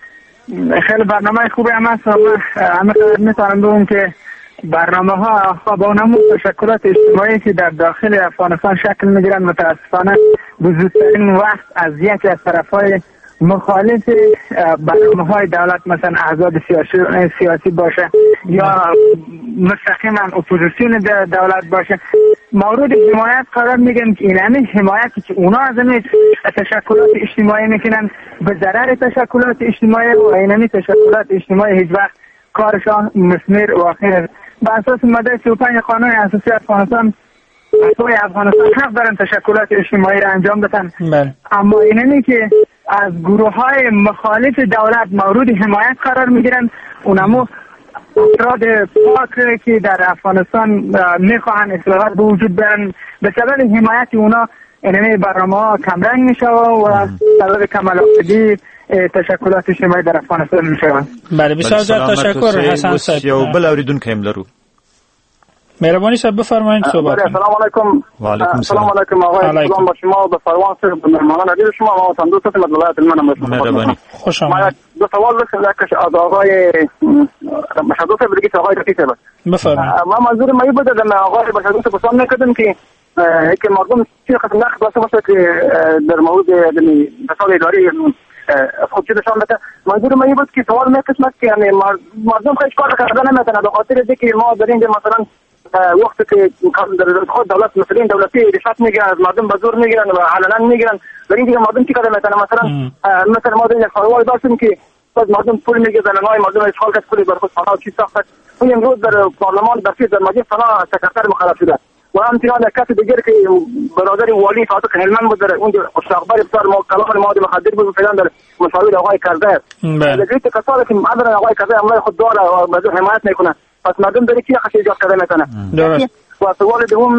خیلی برنامه خوبی هم است. همه میتونم بگم که برنامه ها با نمود تشکلات اجتماعی که در داخل افغانستان شکل میگیرن متاسفانه بزرگترین وقت از یکی از طرفهای مخالف برنامه‌های دولت مثلا احزاب سیاسی باشه یا مستقیما اپوزیسیون دولت باشه مورد حمایت قرار میگن که این حمایتی که اونا از این تشکلات اجتماعی میکنن به ضرر تشکلات اجتماعی و این تشکلات اجتماعی هیچ وقت کارشان مثمر واقع به اساس ماده 35 قانون اساسی افغانستان افغانستان حق دارن تشکلات اجتماعی را انجام بدن. اما اینمی که از گروه های مخالف دولت مورد حمایت قرار میگیرن اونمو افراد پاک که در افغانستان میخواهن اصلاحات به وجود بیارن به سبب حمایت اونا اینمی برنامه ها کمرنگ میشه و سبب کمالآمدی تشکلات اجتماعی در افغانستان میشه. بله، بسیار زیاد تشکر حسن صاحب. یو بل اوریدونکی هم لرو. مهربانی صاحب بفرمایید صحبت کنید. سلام علیکم. و علیکم السلام علیکم آقای. سلام با شما به فروان صاحب به مهمانان عزیز شما و تندرست خدمت ولایت المنم. مهربانی. خوش آمدید. دو سوال داشتم از آقای بشادو صاحب دیگه آقای رفیق صاحب. بفرمایید. ما منظور ما این بود که آقای بشادو صاحب پسند نکردم که مردم چه قسم نقد داشته باشه که در مورد فساد اداری خود چیزشان بده. منظور ما این بود که سوال می‌کشم که یعنی مردم خیلی کار کردن نمی‌تونه به خاطر اینکه ما در اینجا مثلا وقتی که خود دولت مسئولین دولتی رشوت میگیرن از مردم به زور میگیرن و علنا میگیرن در این دیگه مردم چی کار میکنن مثلا ما در یک خانواده داشتیم که مردم پول میگیرن نای مردم اشغال کرد پول بر خود صنعت چیز ساخت اون امروز در پارلمان در مجلس صنعت سکرتر مخالف شده و همچنان کس دیگر که برادر والی فاطمه هلمند بود در اونجا اشتغال بسیار کلام مواد مخدر بود فعلا در مشاور آقای کرده دیگه کسایی که معذر آقای کرده امروز خود داره و به حمایت میکنه پس مردم داره کی خشی ایجاد کرده میکنه. و سوال دوم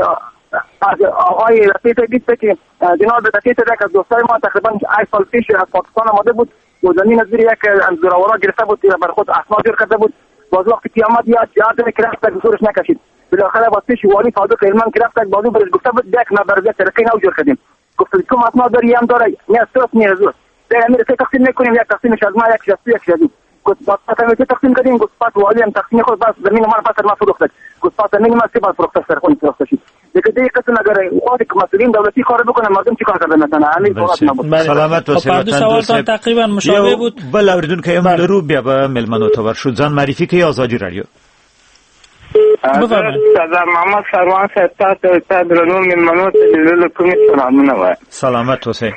از آقای رفیق بیست که جناب رفیق یک از دوستای ما تقریبا 8 سال پیش از پاکستان آمده بود و زمین از یک زورآورا گرفته بود بر خود اسناد جور کرده بود باز وقت قیامت یا جهاد کرفت زورش نکشید بالاخره با پیش والی صادق هلمند کرفت بازو برش گفته بود یک نبرده ترقی نو جور کردیم گفت کم اسناد داری هم داره نه استرس نه زور در امیر سه تقسیم میکنیم یک تقسیمش از ما یک شخصی یک شخصی گفت پس تقسیم کردیم گفت پس والی هم تقسیم خود بس زمین ما پس ما فروخت گفت پس زمین ما سه بار فروخت سر خون فروخت شد دیگه دیگه قسم اگر خود مسئولین دولتی کار بکنه مردم چیکار کرده مثلا همین صحبت نبود. سلامت و سوال تقریبا مشابه بود. بل اوریدونکو هم لرو بیا به ملمنو تو ورشو ځان معرفي کوي آزادی رادیو. سردار محمد سروان صاحب ته درنو ملمنو ته د کومې سلامونه وایي. سلامت اوسئ.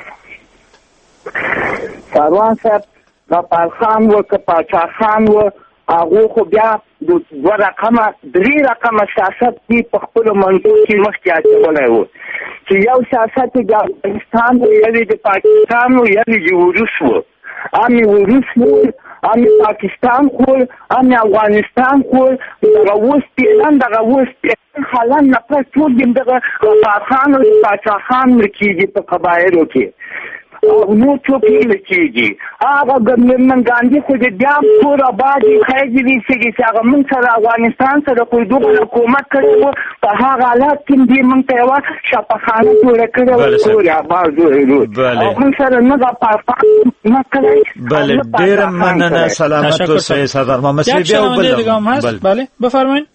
سروان صاحب غفار خان و که پاچا خان و هغه خو بیا دوه رقمه درې رقمه سیاست دی په خپل منځو کې مخکې اچولی و چې یو سیاست د افغانستان و یوې د پاکستان و یوې د وروس و همې وروس و ام پاکستان خو ام افغانستان خو دغه اوس پیلان دغه اوس حالان نه پس ټول دغه پاکستان او پاکستان مرکزي په قبایلو کې نو څوک یې لکېږي هغه ګورنمنت ګاندي خو د بیا کور آباد خیجي وي چې هغه موږ سره افغانستان سره کوئی دغه حکومت کړی و په هغه حالات کې دې موږ ته یوه شفاخانه جوړه کړې وه کور آباد او موږ سره نه دا پاکستان نه کړی بله ډېره مننه سلامت اوسئ سردار محمد صاحب بیا بله بفرمایید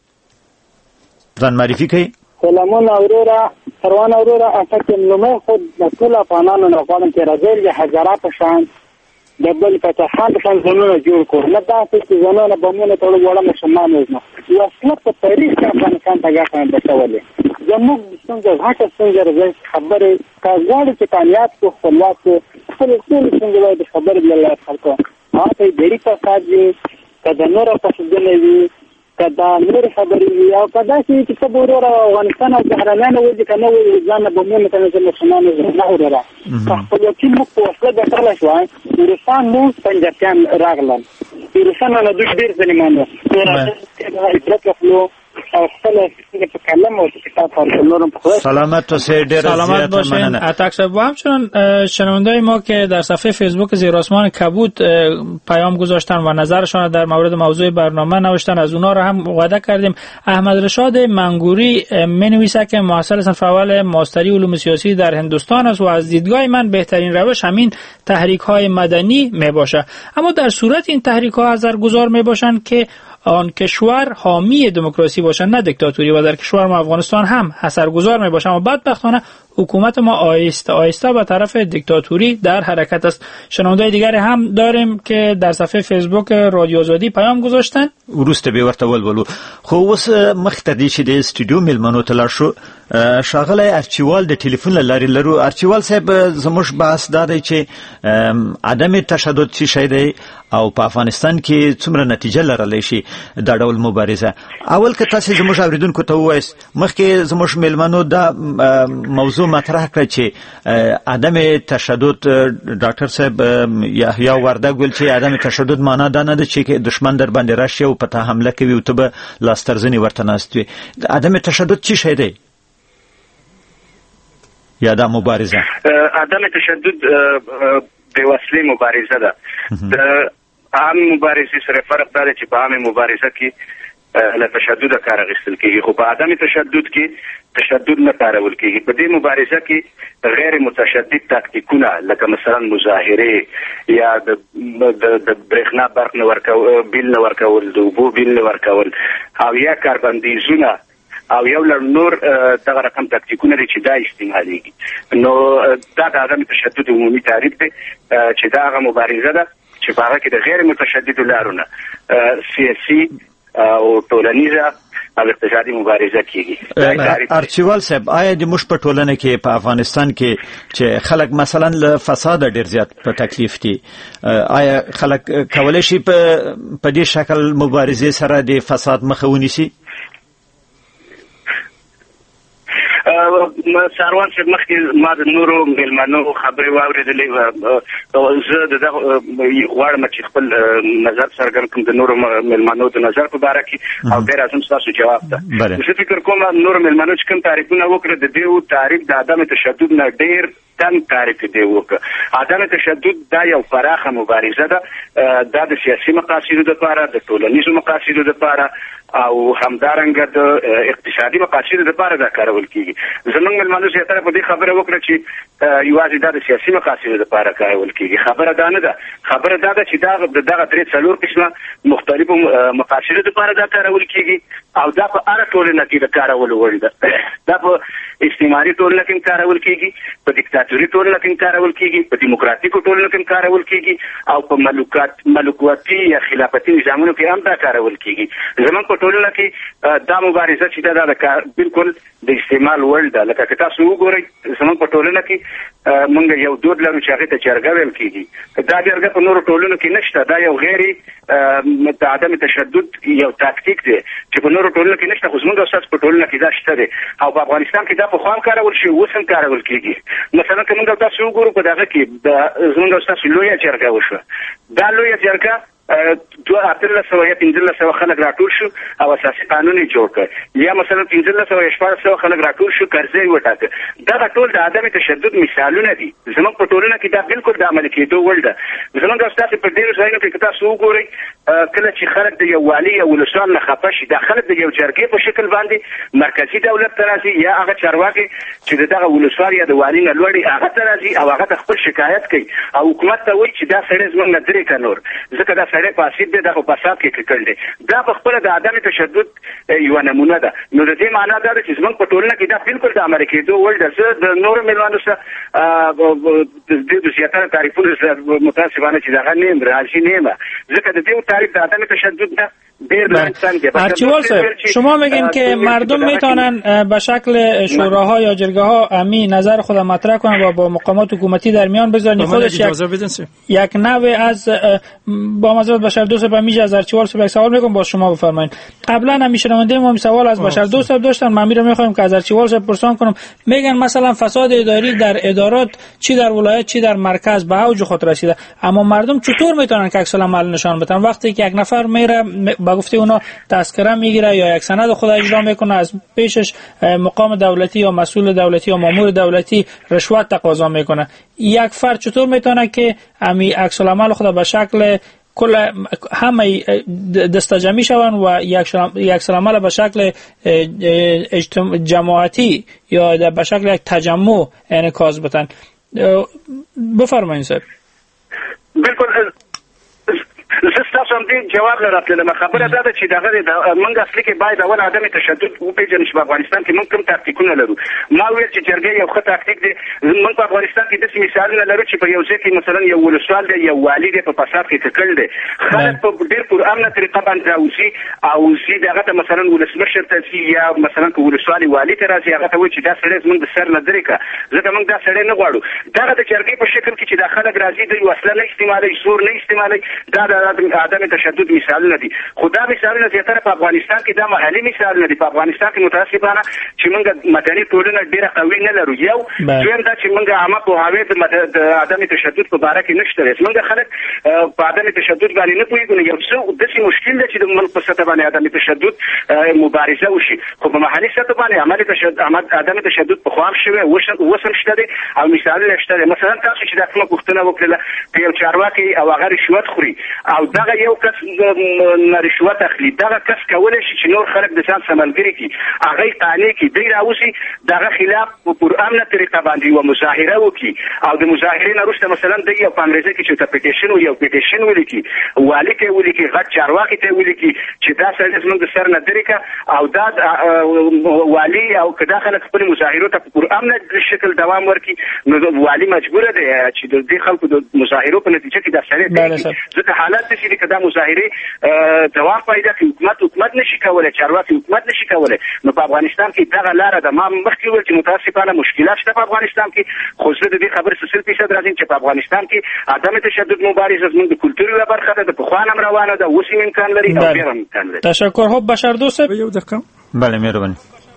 ځان معرفي کوي سلامونه وروره پروانه وروره اتکم لومړی خو د ټولو افغانانو نه غواړم چې راځئ د هزاره په شان د بل فتحان په شان ځانونه جوړ کړو نه داسې چې ځانونه بمونه تړو وړه مسلمان وژنو وسله په تاریخ کې افغانستان ته ګټه رسولې زموږ ستونزه غټه ستونزه راځي خبرې که غواړو چې کامیاب کړو خپلواک کړو خپلې ټولې ستونزې باید د خبرې له لارې حل کړو هغه ډېرې فساد وي که د نورو فسادونه وي که دا نور خبرې وي او که داسې چې ته به وروره افغانستان او بهرنیانو وځي که نه وځي ځان نه بمونه ته نه زه مسلمان نه وروره که خپلواکي موږ په وسله ګټله شوه روسان موږ پنجابیان راغلل روسانو نه دوی ډېر ظالمان وو عبرت واخلو او خپله په کلم او کتاب سلامت اوسئ ډېره زیاته مننه اتک صاحب و همچنان شنونده‌های ما که در صفحه فیسبوک زیر آسمان کبود پیام گذاشتن و نظرشان در مورد موضوع برنامه نوشتن از اونا رو هم وعده کردیم. احمد رشاد منگوری می‌نویسه که محصل صنف اول ماستری علوم سیاسی در هندوستان است و از دیدگاه من بهترین روش همین تحریک‌های مدنی میباشه، اما در صورت این تحریک‌ها اثرگذار میباشند که آن کشور حامی دموکراسی باشند نه دیکتاتوری و در کشور ما افغانستان هم اثرگذار می باشند و بدبختانه حکومت ما آهسته آهسته به طرف دیکتاتوری در حرکت است. شنونده دیگری هم داریم که در صفحه فیسبوک رادیو آزادی پیام گذاشتن. وروسته به ورته ولولو خو اوس مخته دي چې د استودیو میلمنو ته لاړ شو ښاغلی ارچیوال د ټلیفون له لارې لرو. ارچیوال صاحب زموږ بحث دا دی چې عدم تشدد څه شی دی او په افغانستان کې څومره نتیجه لرلی شي دا ډول مبارزه. اول که تاسو زموږ اوریدونکو ته ووایاست مخکې زموږ میلمنو دا موضوع مطرح کړه چې عدم تشدد ډاکټر صاحب یحیی وردګ ویل چې عدم تشدد معنا دا نه ده چې دشمن در باندې راشي او په تا حمله کوي او ته به لاسترزنې ورته ناست وي. عدم تشدد څه شی دی یا دا مبارزه؟ عدم تشدد بې وسلې مبارزه ده. د عام مبارزې سره فرق دا دی چې په عامه مبارزه کې له تشدد کار اخیستل کېږي، خو په عدم تشدد کې تشدد نه کارول کېږي. په دې مبارزه کې غیر متشدد تاکتیکونه لکه مثلا مظاهرې یا د برېښنا برق نه ورکول، بیل نه ورکول، د اوبو بیل نه ورکول او یا کاربندیزونه او یو لړ نور دغه رقم تاکتیکونه دي چې دا استعمالېږي. نو دا د عدم تشدد عمومي تعریف دی چې دا هغه مبارزه ده چې په هغه کې د غیر متشددو لارو نه سیاسي او ټولنیزه او اقتصادي مبارزه کیږي. ارچیوال صاحب آیا د موږ په ټولنه کې په افغانستان کې چې خلک مثلا له فساد ډیر زیات په تکلیف دي، آیا خلک کولای شي په دې شکل مبارزه سره د فساد مخه ونیسي؟ ساروان صاحب مخکې ما د نورو میلمنو خبرې واورېدلې زه د دغه غواړم چې خپل نظر څرګند کړم د نورو میلمنو د نظر په باره کې او بیا راځم ستاسو جواب ته. زه فکر کوم نورو میلمنو چې کوم تعریفونه وکړه د دې تعریف د عدم تشدد نه ډېر تنګ تعریف دی وکړه. عدم تشدد دا یو پراخه مبارزه ده، دا د سیاسي مقاصدو لپاره، د ټولنیزو مقاصدو لپاره او همدارنګه د اقتصادي مقاصدو لپاره دا کارول کیږي. زمونږ میلمنو زیاتره په دې خبره وکړه چې یوازې دا د سیاسي مقاصدو لپاره کارول کیږي. خبره دا نه ده، خبره دا ده چې دغه درې څلور قسمه مختلفو مقاصدو لپاره دا کارول کیږي او دا په هره ټولنه کې د کارولو وړ ده. دا په استعماري ټولنه کې کارول کیږي، په دیکتاتوري ټولنه کې کارول کیږي، په دیموکراتیکو ټولنه کې کارول کیږي او په ملوکواتي یا خلافتی نظامونو کې هم دا کارول کیږي. زمونږ په ټولنه کې دا مبارزه چې دا د بالکل د استعمال وړ ده. لکه که تاسو وګورئ زمونږ په ټولنه کې مونږ یو دود لرو چې هغې ته جرګه ویل کېږي. دا جرګه په نورو ټولنو کې نشته، دا یو غیر د عدم تشدد یو تاکتیک دی چې په نورو ټولنو کې نشته، خو زموږ استاد په ټولنه کې دا شته دی او په افغانستان کې دا په خوام کارول شي، اوس هم کارول کېږي. مثلا که موږ تاسو وګورو په دغه کې د زموږ استاد لویه جرګه وشوه، دا لویه جرګه 1315 خلک راټول شو او اساسي قانون یې جوړ کړ، یا مثلا 1500 خلک راټول شو کرزی وټاکه. دا ټول د عدم تشدد مثالونه دي. زموږ په ټولنه کې دا بالکل د عمل کېدو وړ ده. زموږ استاد په ډیرو ځایونو کې تاسو وګورئ کله چې خلک د یو والي یا ولسوال نه خفه شي، دا خلک د یو جرګې په شکل باندې مرکزی دولت ته راځي یا هغه چارواکي چې دغه ولسوال یا د والي نه لوړ هغه ته راځي او هغه خپل شکایت کوي او حکومت ته وایي چې دا سړی زموږ نه درې کنور ځکه دا سړی فاسد دی، دغه فساد کې کړل دی. دا په خپل د عدم تشدد یو نمونه ده. نو د دې معنا دا ده چې زموږ په ټولنه کې دا بالکل د امر کېدو وړ ده. زه د نورو مېلمانو سره د زیاتره تعریفونو سره متاسفانه چې دغه نیم راځي نیمه، ځکه د دې تعریف د عدم تشدد نه ارچیوال صاحب شما میگین که مردم میتونن به شکل شوراها یا جرگه ها امی نظر خود مطرح کنن و با مقامات حکومتی در میان بذارن، خودش یک نوع از با معذرت بشر دوست به میشه. از ارچیوال صاحب یک سوال میکنم با شما بفرمایید. قبلا هم میشنونده ما سوال از بشر دوست داشتن، من میرم میخوایم که از ارچیوال صاحب پرسان کنم. میگن مثلا فساد اداری در ادارات چی در ولایت چی در مرکز به اوج خود رسیده، اما مردم چطور میتونن که عکس العمل نشان بدن وقتی که یک نفر میره با گفته اونا تذکره میگیره یا یک سند خود اجرا میکنه، از پیشش مقام دولتی یا مسئول دولتی یا مامور دولتی رشوت تقاضا میکنه، یک فرد چطور میتونه که امی عکس العمل خود به شکل کل همه دستجمعی شون و یک عمل به شکل جماعتی یا به شکل یک تجمع انعکاس بدن؟ بفرمایید صاحب. بالکل زه ستاسو هم دې جواب نه راتلم. خبره دا ده چې دغه موږ اصلي کې باید اول عدم تشدد وپېژنو چې په افغانستان کې موږ کوم تاکتیکونه لرو. ما ویل چې جرګه یو ښه تاکتیک دی. موږ په افغانستان کې داسې مثالونه لرو چې په یو ځای کې مثلا یو ولسوال دی، یو والي دی په فساد کې ککړ دی، خلک په ډېر پرامنه طریقه باندې راوځي او ځي دغه ته مثلا ولسمشر ته ځي یا مثلا که ولسوالي والي ته راځي هغه ته وایي چې دا سړی زموږ د سر نه درې کړه، ځکه موږ دا سړی نه غواړو. دغه د جرګې په شکل کې چې دا خلک راځي دوی وسله نه استعمالوي، زور نه استعمالوي، دا د عدم تشدد مثالونه دي. خو دا مثالونه زیاتره په افغانستان کې دا محلي مثالونه دي. په افغانستان کې متاسفانه چې موږ مدني ټولنه ډېره قوي نه لرو. یو دویم دا چې موږ عامه پوهاوی د عدم تشدد په باره کې نشته. موږ خلک په عدم تشدد باندې نه پوهېږو. یو څه داسې مشکل دی چې د ملک په سطح باندې عدم تشدد مبارزه وشي، خو په محلي سطح باندې عدم تشدد په خوا هم شوی اوس هم شته دی او مثالونه شته دی. مثلا تاسو چې دا کومه پوښتنه وکړله که یو چارواکي او هغه رشوت خوري او دغه یو کس رشوت اخلي، دغه کس کولی شي چې نور خلک د ځان سملګري کړي، هغه یې قانع کړي، دی راوځي دغه خلاف په پرامنه طریقه باندې یوه مظاهره وکړي او د مظاهرې نه وروسته مثلا دی یو په انګریزي کې چې ته پیټیشن یو پیټیشن ولیکي، والي ته یې ولیکي، غټ چارواکي ته یې ولیکي چې دا سړی زموږ د سر نه درې کړه او دا والي او که دا خلک خپلې مظاهرو ته په پرامنه شکل دوام ورکړي نو والي مجبوره دی چې د دې خلکو د مظاهرو په نتیجه کې دا سړی دی. ځکه حالت داسې دي که دا مظاهرې دوام پیدا کړي، حکومت نشي کولی، چارواکي حکومت نشي کولی. نو په افغانستان کې دغه لاره ده. ما مخکې وویل چې متاسفانه مشکلات شته په افغانستان کې، خو زه د دې خبرې 100% راځم چې په افغانستان کې عدم تشدد مبارزه زموږ د کلتور یوه برخه ده، د پخوا هم روانه ده، اوس هم امکان لري او بیا هم امکان لري. تشکر. خب بشر دوست یو دقیقه. بله مهربانی.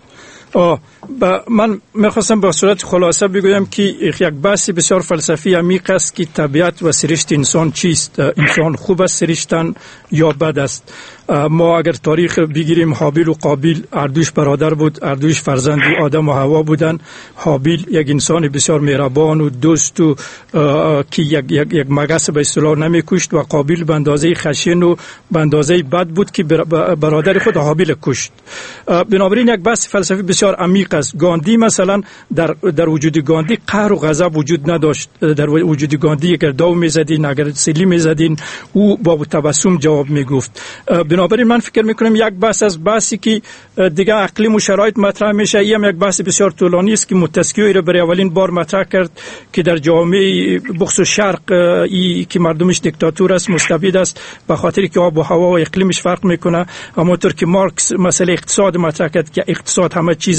من میخواستم به صورت خلاصه بگویم که یک بحث بسیار فلسفی عمیق است که طبیعت و سرشت انسان چیست، انسان خوب است سرشتن یا بد است. ما اگر تاریخ بگیریم حابیل و قابیل هر دوش برادر بود، هر دوش فرزند آدم و حوا بودن. حابیل یک انسان بسیار مهربان و دوست و که یک مگس به اصطلاح نمیکشت و قابیل به اندازه خشن و به اندازه بد بود که برادر خود حابیل کشت. بنابراین یک بحث فلسفی بسیار عمیق است. گاندی مثلا در وجود گاندی قهر و غضب وجود نداشت. در وجود گاندی اگر داو میزدین، اگر سیلی میزدین، او با تبسم جواب میگفت. بنابراین من فکر میکنم یک بحث از بحثی که دیگه اقلیم و شرایط مطرح میشه، این هم یک بحث بسیار طولانی است که مونتسکیو را برای اولین بار مطرح کرد که در جامعه بخصوص شرق ای که مردمش دیکتاتور است، مستبد است، به خاطر که آب و هوا و اقلیمش فرق میکنه. همونطور که مارکس مسئله اقتصاد مطرح کرد که اقتصاد همه چیز میچرخونه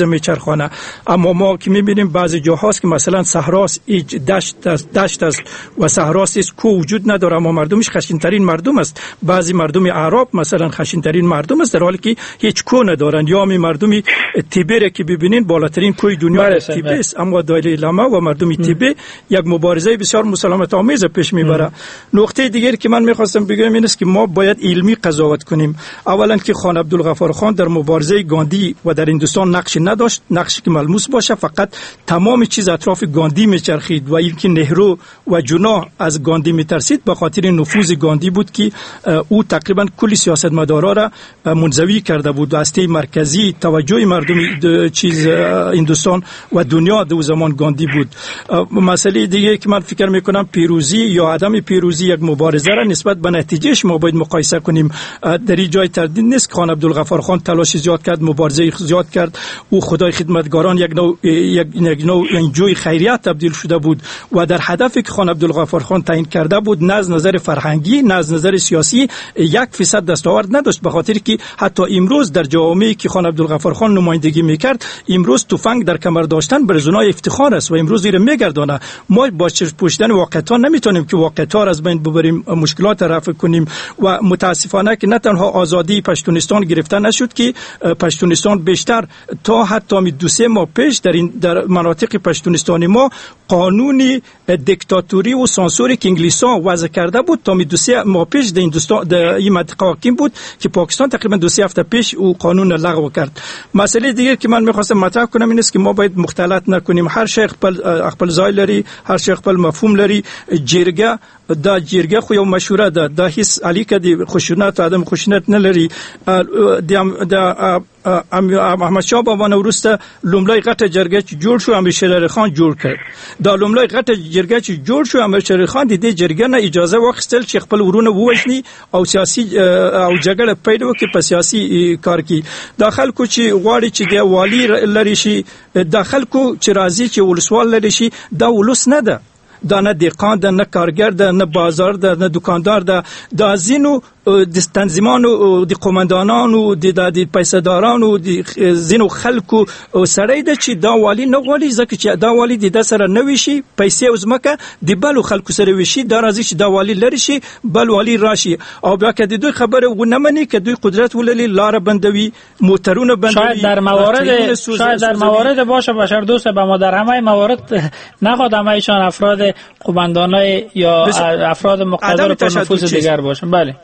میخوانه. اما ما که میبینیم بعضی جاهاست که مثلا صحراست، دشت است و صحراست است، کو وجود نداره، اما مردمش خشن‌ترین مردم است. بعضی مردم اعراب مثلا خشن‌ترین مردم است، در حالی که هیچ کو ندارند. یا می مردم تیبه که ببینین بالاترین کوه دنیا تیبه است، اما دالای لاما و مردم تیبه یک مبارزه بسیار مسالمت آمیز پیش میبره. نقطه دیگری که من میخواستم بگم این است که ما باید علمی قضاوت کنیم. اولا که خان عبدالغفار خان در مبارزه گاندی و در هندوستان نقش نداشت، نقشی که ملموس باشه، فقط تمام چیز اطراف گاندی میچرخید و اینکه نهرو و جنا از گاندی میترسید به خاطر نفوذ گاندی بود که او تقریبا کلی سیاستمدارا را منزوی کرده بود و هسته مرکزی توجه مردم چیز هندوستان و دنیا در زمان گاندی بود. مسئله دیگه که من فکر میکنم پیروزی یا عدم پیروزی یک مبارزه را نسبت به نتیجهش ما باید مقایسه کنیم. در این جای تردید نیست که خان عبدالغفار خان تلاش زیاد کرد، مبارزه زیاد کرد، او خدای خدمتگاران یک نوع جوی خیریت تبدیل شده بود و در هدفی که خان عبدالغفار خان تعیین کرده بود نه از نظر فرهنگی نه از نظر سیاسی 1% دستاورد نداشت، به خاطر که حتی امروز در جوامعی که خان عبدالغفار خان نمایندگی میکرد امروز تفنگ در کمر داشتن بر زنای افتخار است و امروز زیر میگردانه. ما با پوشیدن واقعیت نمیتونیم که واقعیت از بین ببریم، مشکلات رفع کنیم و متاسفانه که نه تنها آزادی پشتونستان گرفته نشد که پشتونستان بیشتر تا حتی 2-3 ماه پیش در مناطق پشتونستانی ما قانونی دیکتاتوری و سانسوری که انگلیس‌ها وضع کرده بود تا 2-3 ماه پیش در هندوستان در این منطقه حاکم بود که پاکستان تقریبا 2-3 هفته پیش او قانون لغو کرد. مسئله دیگه که من می‌خواستم مطرح کنم این است که ما باید مختلط نکنیم. هر شیخ خپل ځای لري، هر شیخ خپل مفهوم لري. جرګه خو یو مشوره ده، دا هیڅ الیکه دی خشونت ادم خشونت نه لري. د احمد شاه بابا وروسته لومړی غټه جرګه چې جوړ شو امیر شیر علي خان جوړ کړ. دا لومړی غټه جرګه چې جوړ شو امیر شیر علي خان د دې جرګې نه اجازه واخیستل چې خپل ورونه ووژني او سیاسي او جګړه پیدا وکړي په سیاسي کار کې. د خلکو چې غواړي چې د والی لري شي، د خلکو چې راځي چې ولسوال لري شي، دا ولس نه ده، دا نه دهقان ده، نه کارګر ده، نه بازار ده، نه دکاندار ده. دا زینو د تنظیمانو د قومندانانو د پیسدارانو د زینو خلکو سړی ده چې دا والی نه غواړي، ځکه چې دا والی د سره نه وشي پیسې او ځمکه د بلو خلکو سره وشي، دا راځي چې دا والی لري شي بل والی راشي او بیا که د دوی خبره ونه مني که دوی قدرت ولري لار بندوي، موټرونه بندوي. شاید در موارد باشه بشر دوست به ما در همه موارد نخواد همه‌شان افراد قومندانای یا افراد مقتدر پر نفوذ دیگر باشن. بله،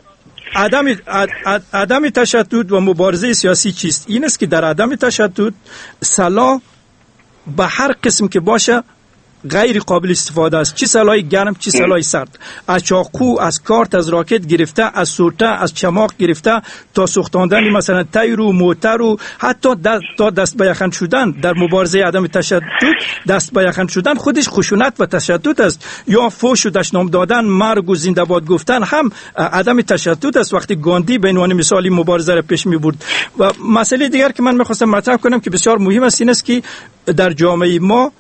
عدم تشدد و مبارزه سیاسی چیست؟ این است که در عدم تشدد سلاح به هر قسم که باشه غیر قابل استفاده است، چه سلاح گرم چه سلاح سرد، از چاقو، از کارت، از راکت گرفته، از سوته، از چماق گرفته تا سوختاندن مثلا تیر و موتر و حتی تا دست به یخن شدن. در مبارزه عدم تشدد دست به یخن شدن خودش خشونت و تشدد است، یا فوش و دشنام دادن، مرگ و زنده باد گفتن هم عدم تشدد است وقتی گاندی به عنوان مثالی مبارزه را پیش می‌برد. و مسئله دیگر که من می‌خواستم مطرح کنم که بسیار مهم است این است که در جامعه ما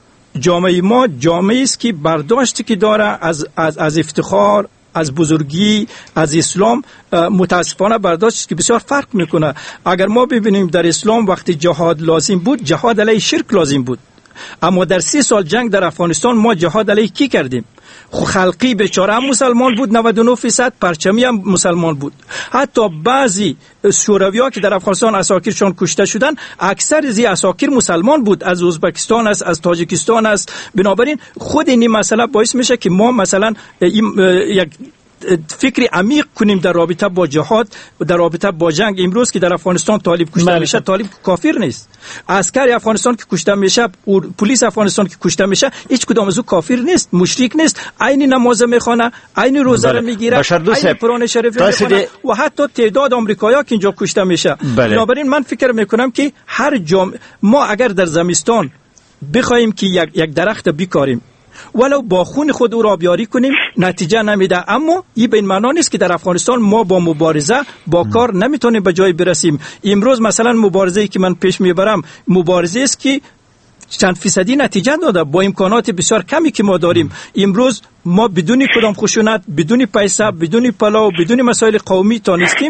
جامعه است که برداشتی که داره از افتخار، از بزرگی، از اسلام متاسفانه برداشت که بسیار فرق میکنه. اگر ما ببینیم در اسلام وقتی جهاد لازم بود، جهاد علیه شرک لازم بود، اما در 30 سال جنگ در افغانستان ما جهاد علیه کی کردیم؟ خلقی بیچاره هم مسلمان بود، 99%، پرچمی هم مسلمان بود. حتی بعضی شوروی‌ها که در افغانستان اساکیرشان کشته شدن اکثر از اساکیر مسلمان بود، از ازبکستان است، از تاجیکستان است. بنابراین خود این مسئله باعث میشه که ما مثلا یک فکری عمیق کنیم در رابطه با جهاد و در رابطه با جنگ. امروز که در افغانستان طالب کشته میشه، طالب کافر نیست. عسکر افغانستان که کشته میشه، پلیس افغانستان که کشته میشه، هیچ کدام از او کافر نیست، مشرک نیست، عین نماز میخونه، عین روزه رو میگیره، عین قرآن شریف رو میخونه و حتی تعداد آمریکایی‌ها که اینجا کشته میشه. بنابراین من فکر میکنم که هر ما اگر در زمستان بخوایم که یک درخت بکاریم ولو با خون خود او را آبیاری کنیم نتیجه نمیده. اما این به این معنا نیست که در افغانستان ما با مبارزه با کار نمیتونیم به جای برسیم. امروز مثلا مبارزه‌ای که من پیش میبرم مبارزه است که چند فیصدی نتیجه داده با امکانات بسیار کمی که ما داریم. امروز ما بدون کدام خشونت، بدون پیسه، بدون پلاو، بدون مسائل قومی تانستیم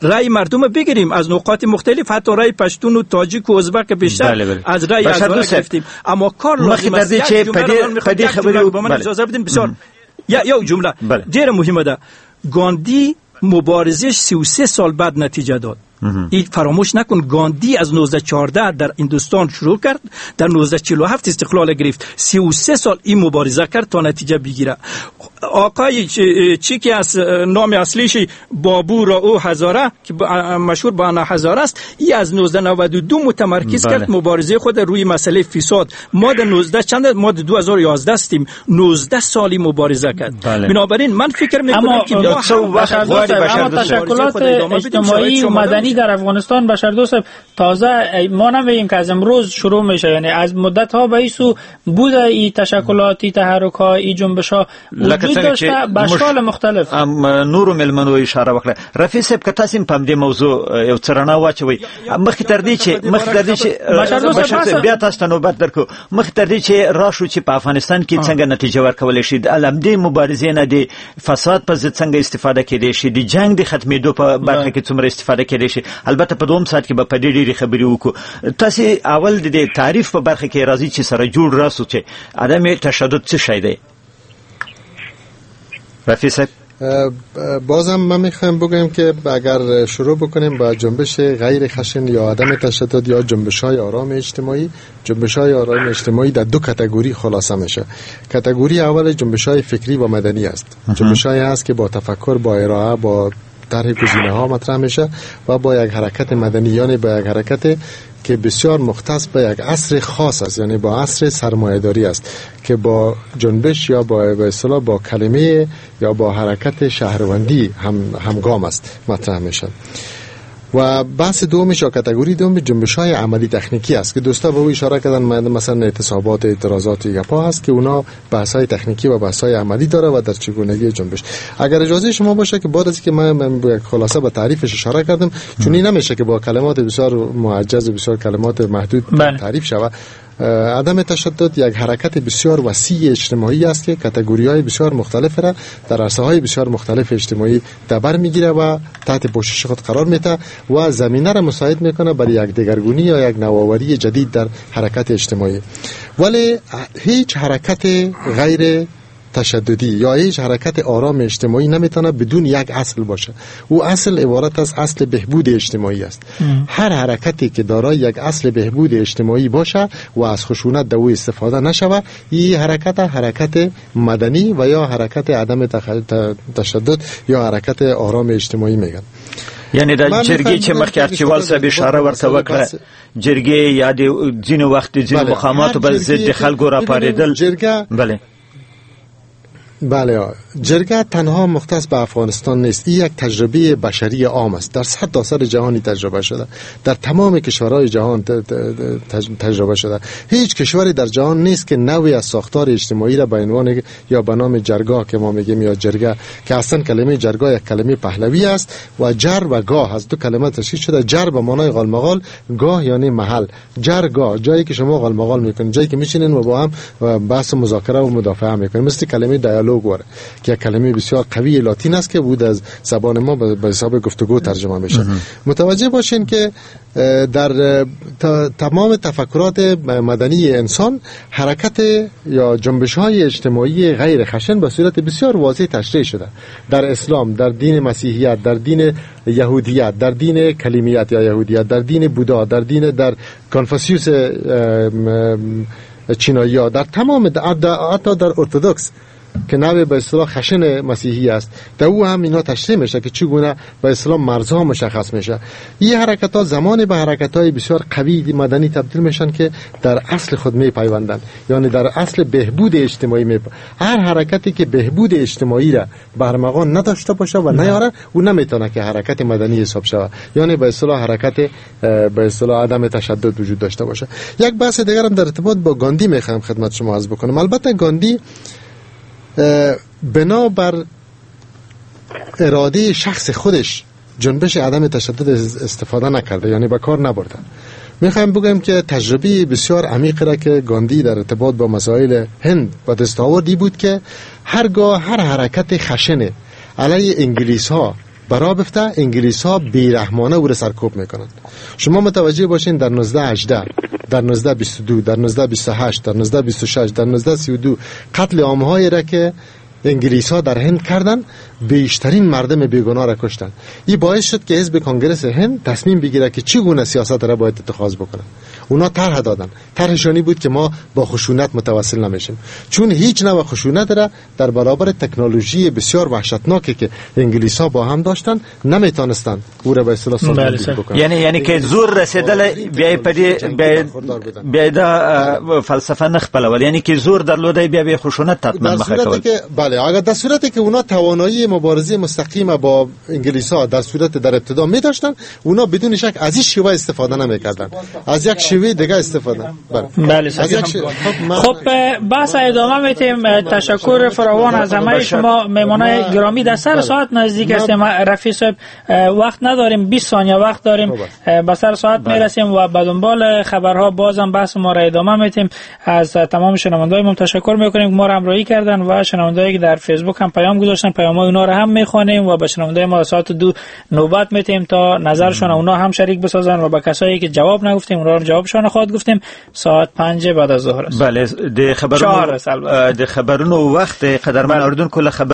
رای مردم بگیریم از نقاط مختلف، حتی رای پشتون و تاجیک و ازبک بیشتر از رای ازبک گرفتیم. اما کار لازم است. یک جمله خبری با من اجازه بدین بسیار یا جمله ډیره مهمه ده. گاندی مبارزش 33 سال بعد نتیجه داد. این فراموش نکن، گاندی از 1914 در هندوستان شروع کرد، در 1947 استقلال گرفت، 33 سال این مبارزه کرد تا نتیجه بگیره. آقای چی که از نام اصلیش بابو راو هزاره که مشهور به انا هزاره است، این از 1992 متمرکز کرد مبارزه خود روی مسئله فساد. ما در 2011 هستیم، 19 سالی مبارزه کرد. بنابراین من فکر میکنم که اما تشکلات اجتماعی و مدنی در افغانستان بشردوست تازه ما نمیگیم که از امروز شروع میشه، یعنی از مدت ها به ایسو بوده این تشکلاتی تحرک ها ای جنبش ها وجود داشته به اشکال مختلف. نورو ملمنو اشاره وکړه. رفیع صاحب که تاسو په دې موضوع یو څرنه واچوي مخکې تر دې چې بشردوست بیا تاسو ته نوبت درکو، مخکې تر دې چې راشو چې په افغانستان کې څنګه نتیجه ورکول شي، د علمدې مبارزې نه د فساد په ضد څنګه استفاده کېدای شي، د جنگ د ختمېدو په برخه کې څومره استفاده کېدای شي. البته په دوم ساعت کې به په دې ډېرې خبرې وکړو. تاسو اول د تعریف په برخه کې راځي چې سره جوړ راسو چې عدم تشدد څه شی دی. رفیع صاحب بازم من میخوایم بگم که اگر شروع بکنیم با جنبش غیر خشن یا عدم تشدد یا جنبش‌های آرام اجتماعی، جنبش‌های آرام اجتماعی در دو کاتگوری خلاصه میشه. کاتگوری اول جنبش‌های فکری و مدنی است. جنبش‌هایی است که با تفکر، با ارائه، با طرح گزینه‌ها مطرح میشه و با یک حرکت مدنی، یعنی با یک حرکت که بسیار مختص به یک عصر خاص است، یعنی با عصر سرمایه‌داری است که با جنبش یا با اصطلاح با کلمه یا با حرکت شهروندی همگام است مطرح میشه. و بحث دومش یا کاتگوری دوم جنبش‌های عملی تکنیکی است که دوستا به او اشاره کردن، مثلا اعتصابات، اعتراضات گپا هست که اونا بحث‌های تکنیکی و بحث‌های عملی داره و در چگونگی جنبش. اگر اجازه شما باشه که بعد از اینکه من خلاصه به تعریفش اشاره کردم، چون این نمیشه که با کلمات بسیار معجز و بسیار کلمات محدود تعریف شود. عدم تشدد یک حرکت بسیار وسیع اجتماعی است که کاتگوری‌های بسیار مختلف را در عرصه‌های بسیار مختلف اجتماعی در بر میگیره و تحت پوشش خود قرار میده و زمینه را مساعد میکنه برای یک دگرگونی یا یک نوآوری جدید در حرکت اجتماعی. ولی هیچ حرکت غیر تشددی یا هیچ حرکت آرام اجتماعی نمیتونه بدون یک اصل باشه. او اصل عبارت از اصل بهبود اجتماعی است. هر حرکتی که دارای یک اصل بهبود اجتماعی باشه و از خشونت در او استفاده نشود، این حرکت مدنی و یا حرکت عدم تشدد یا حرکت آرام اجتماعی میگن. یعنی د جرګې چې مخکې ارچیوال صاحب اشاره ورته وکړه، جرګې یا د ځینو وخت د ځینو مقاماتو په ضد د خلکو راپارېدل. بله، جرگه تنها مختص به افغانستان نیست. این یک تجربه بشری عام است، در سرتاسر جهانی تجربه شده، در تمام کشورهای جهان تجربه شده. هیچ کشوری در جهان نیست که نوعی از ساختار اجتماعی را به عنوان یا به نام جرگه که ما میگیم یا جرگه، که اصلا کلمه جرگه یک کلمه پهلوی است و جر و گاه از دو کلمه تشکیل شده. جر به معنای غالمغال، گاه یعنی محل. جرگاه جایی که شما غالمغال میکنید، جایی که میشینین و با هم بحث مذاکره و مدافعه میکنید، مثل کلمه دیالوگ که کلمه بسیار قوی لاتین است که بود از زبان ما به حساب گفتگو ترجمه میشه. متوجه باشین که در تمام تفکرات مدنی انسان حرکت یا جنبش‌های اجتماعی غیر خشن به صورت بسیار واضح تشریح شده. در اسلام، در دین مسیحیت، در دین یهودیت، در دین کلیمیت یا یهودیت، در دین بودا، در کنفوسیوس چینایی‌ها، در تمام حتی در ارتدوکس که نوع به اصطلاح خشن مسیحی است، در او هم اینا تشریح میشه که چگونه به اصطلاح مرزها مشخص میشه. این حرکت ها زمان به حرکت های بسیار قوی مدنی تبدیل میشن که در اصل خود میپیوندن، یعنی در اصل بهبود اجتماعی هر حرکتی که بهبود اجتماعی را برمغان نداشته باشه و نیاره، او نمیتونه که حرکت مدنی حساب شود، یعنی به اصطلاح حرکت به اصطلاح عدم تشدد وجود داشته باشه. یک بحث دیگر هم در ارتباط با گاندی میخوام خدمت شما عرض بکنم. البته گاندی بنابر اراده شخص خودش جنبش عدم تشدد استفاده نکرده، یعنی به کار نبرده. میخوایم بگم که تجربه بسیار عمیق را که گاندی در ارتباط با مسائل هند و دست آوردی بود که هرگاه هر حرکت خشن علیه انگلیس ها برا بفته انگلیس ها بیرحمانه او را سرکوب میکنن. شما متوجه باشین در 1918 در 1922 در 1928 در 1926 در 1932 قتل عام‌هایی را که انگلیس ها در هند کردن، بیشترین مردم بیگناه را کشتن. این باعث شد که حزب کنگره هند تصمیم بگیره که چگونه سیاست را باید اتخاذ بکنه. اونا طرح دادن. طرحشانی بود که ما با خشونت متوسل نمیشیم، چون هیچ نوع خشونت را در برابر تکنولوژی بسیار وحشتناکی که انگلیس ها با هم داشتن نمیتونستن او را به اصطلاح سازماندهی بکنن. یعنی که زور رسیدل بیا فلسفه نخپلول، یعنی که زور درلوده بیا خشونت تطمین مخکول. بله، اگر در صورتی که اونا توانایی مبارزه مستقیم با انگلیس ها در صورت در ابتدا می داشتن، اونا بدون شک از این شیوه استفاده نمی کردن، از یک شیوه دیگه استفاده. بله. خب بحث ادامه میتیم. تشکر فراوان از همه شما مهمانای گرامی. در سر ساعت نزدیک هستیم رفیع صاحب، وقت نداریم، 20 ثانیه وقت داریم، به سر ساعت میرسیم و به دنبال خبرها بازم بحث ما را ادامه میتیم. از تمام شنوندگان ما تشکر میکنیم که ما را همراهی کردن و شنوندگانی که در فیسبوک هم پیام گذاشتن، پیام‌های اونا را هم میخوانیم و به شنوندگان ما ساعت 2 نوبت میتیم تا نظرشون اونا هم شریک بسازن و به کسایی که جواب نگفتیم اونا رو جوابشون خواهد گفتیم. ساعت 5 بعد از ظهر است. بله، د خبرونو وخت قدرمن اردن کل خبر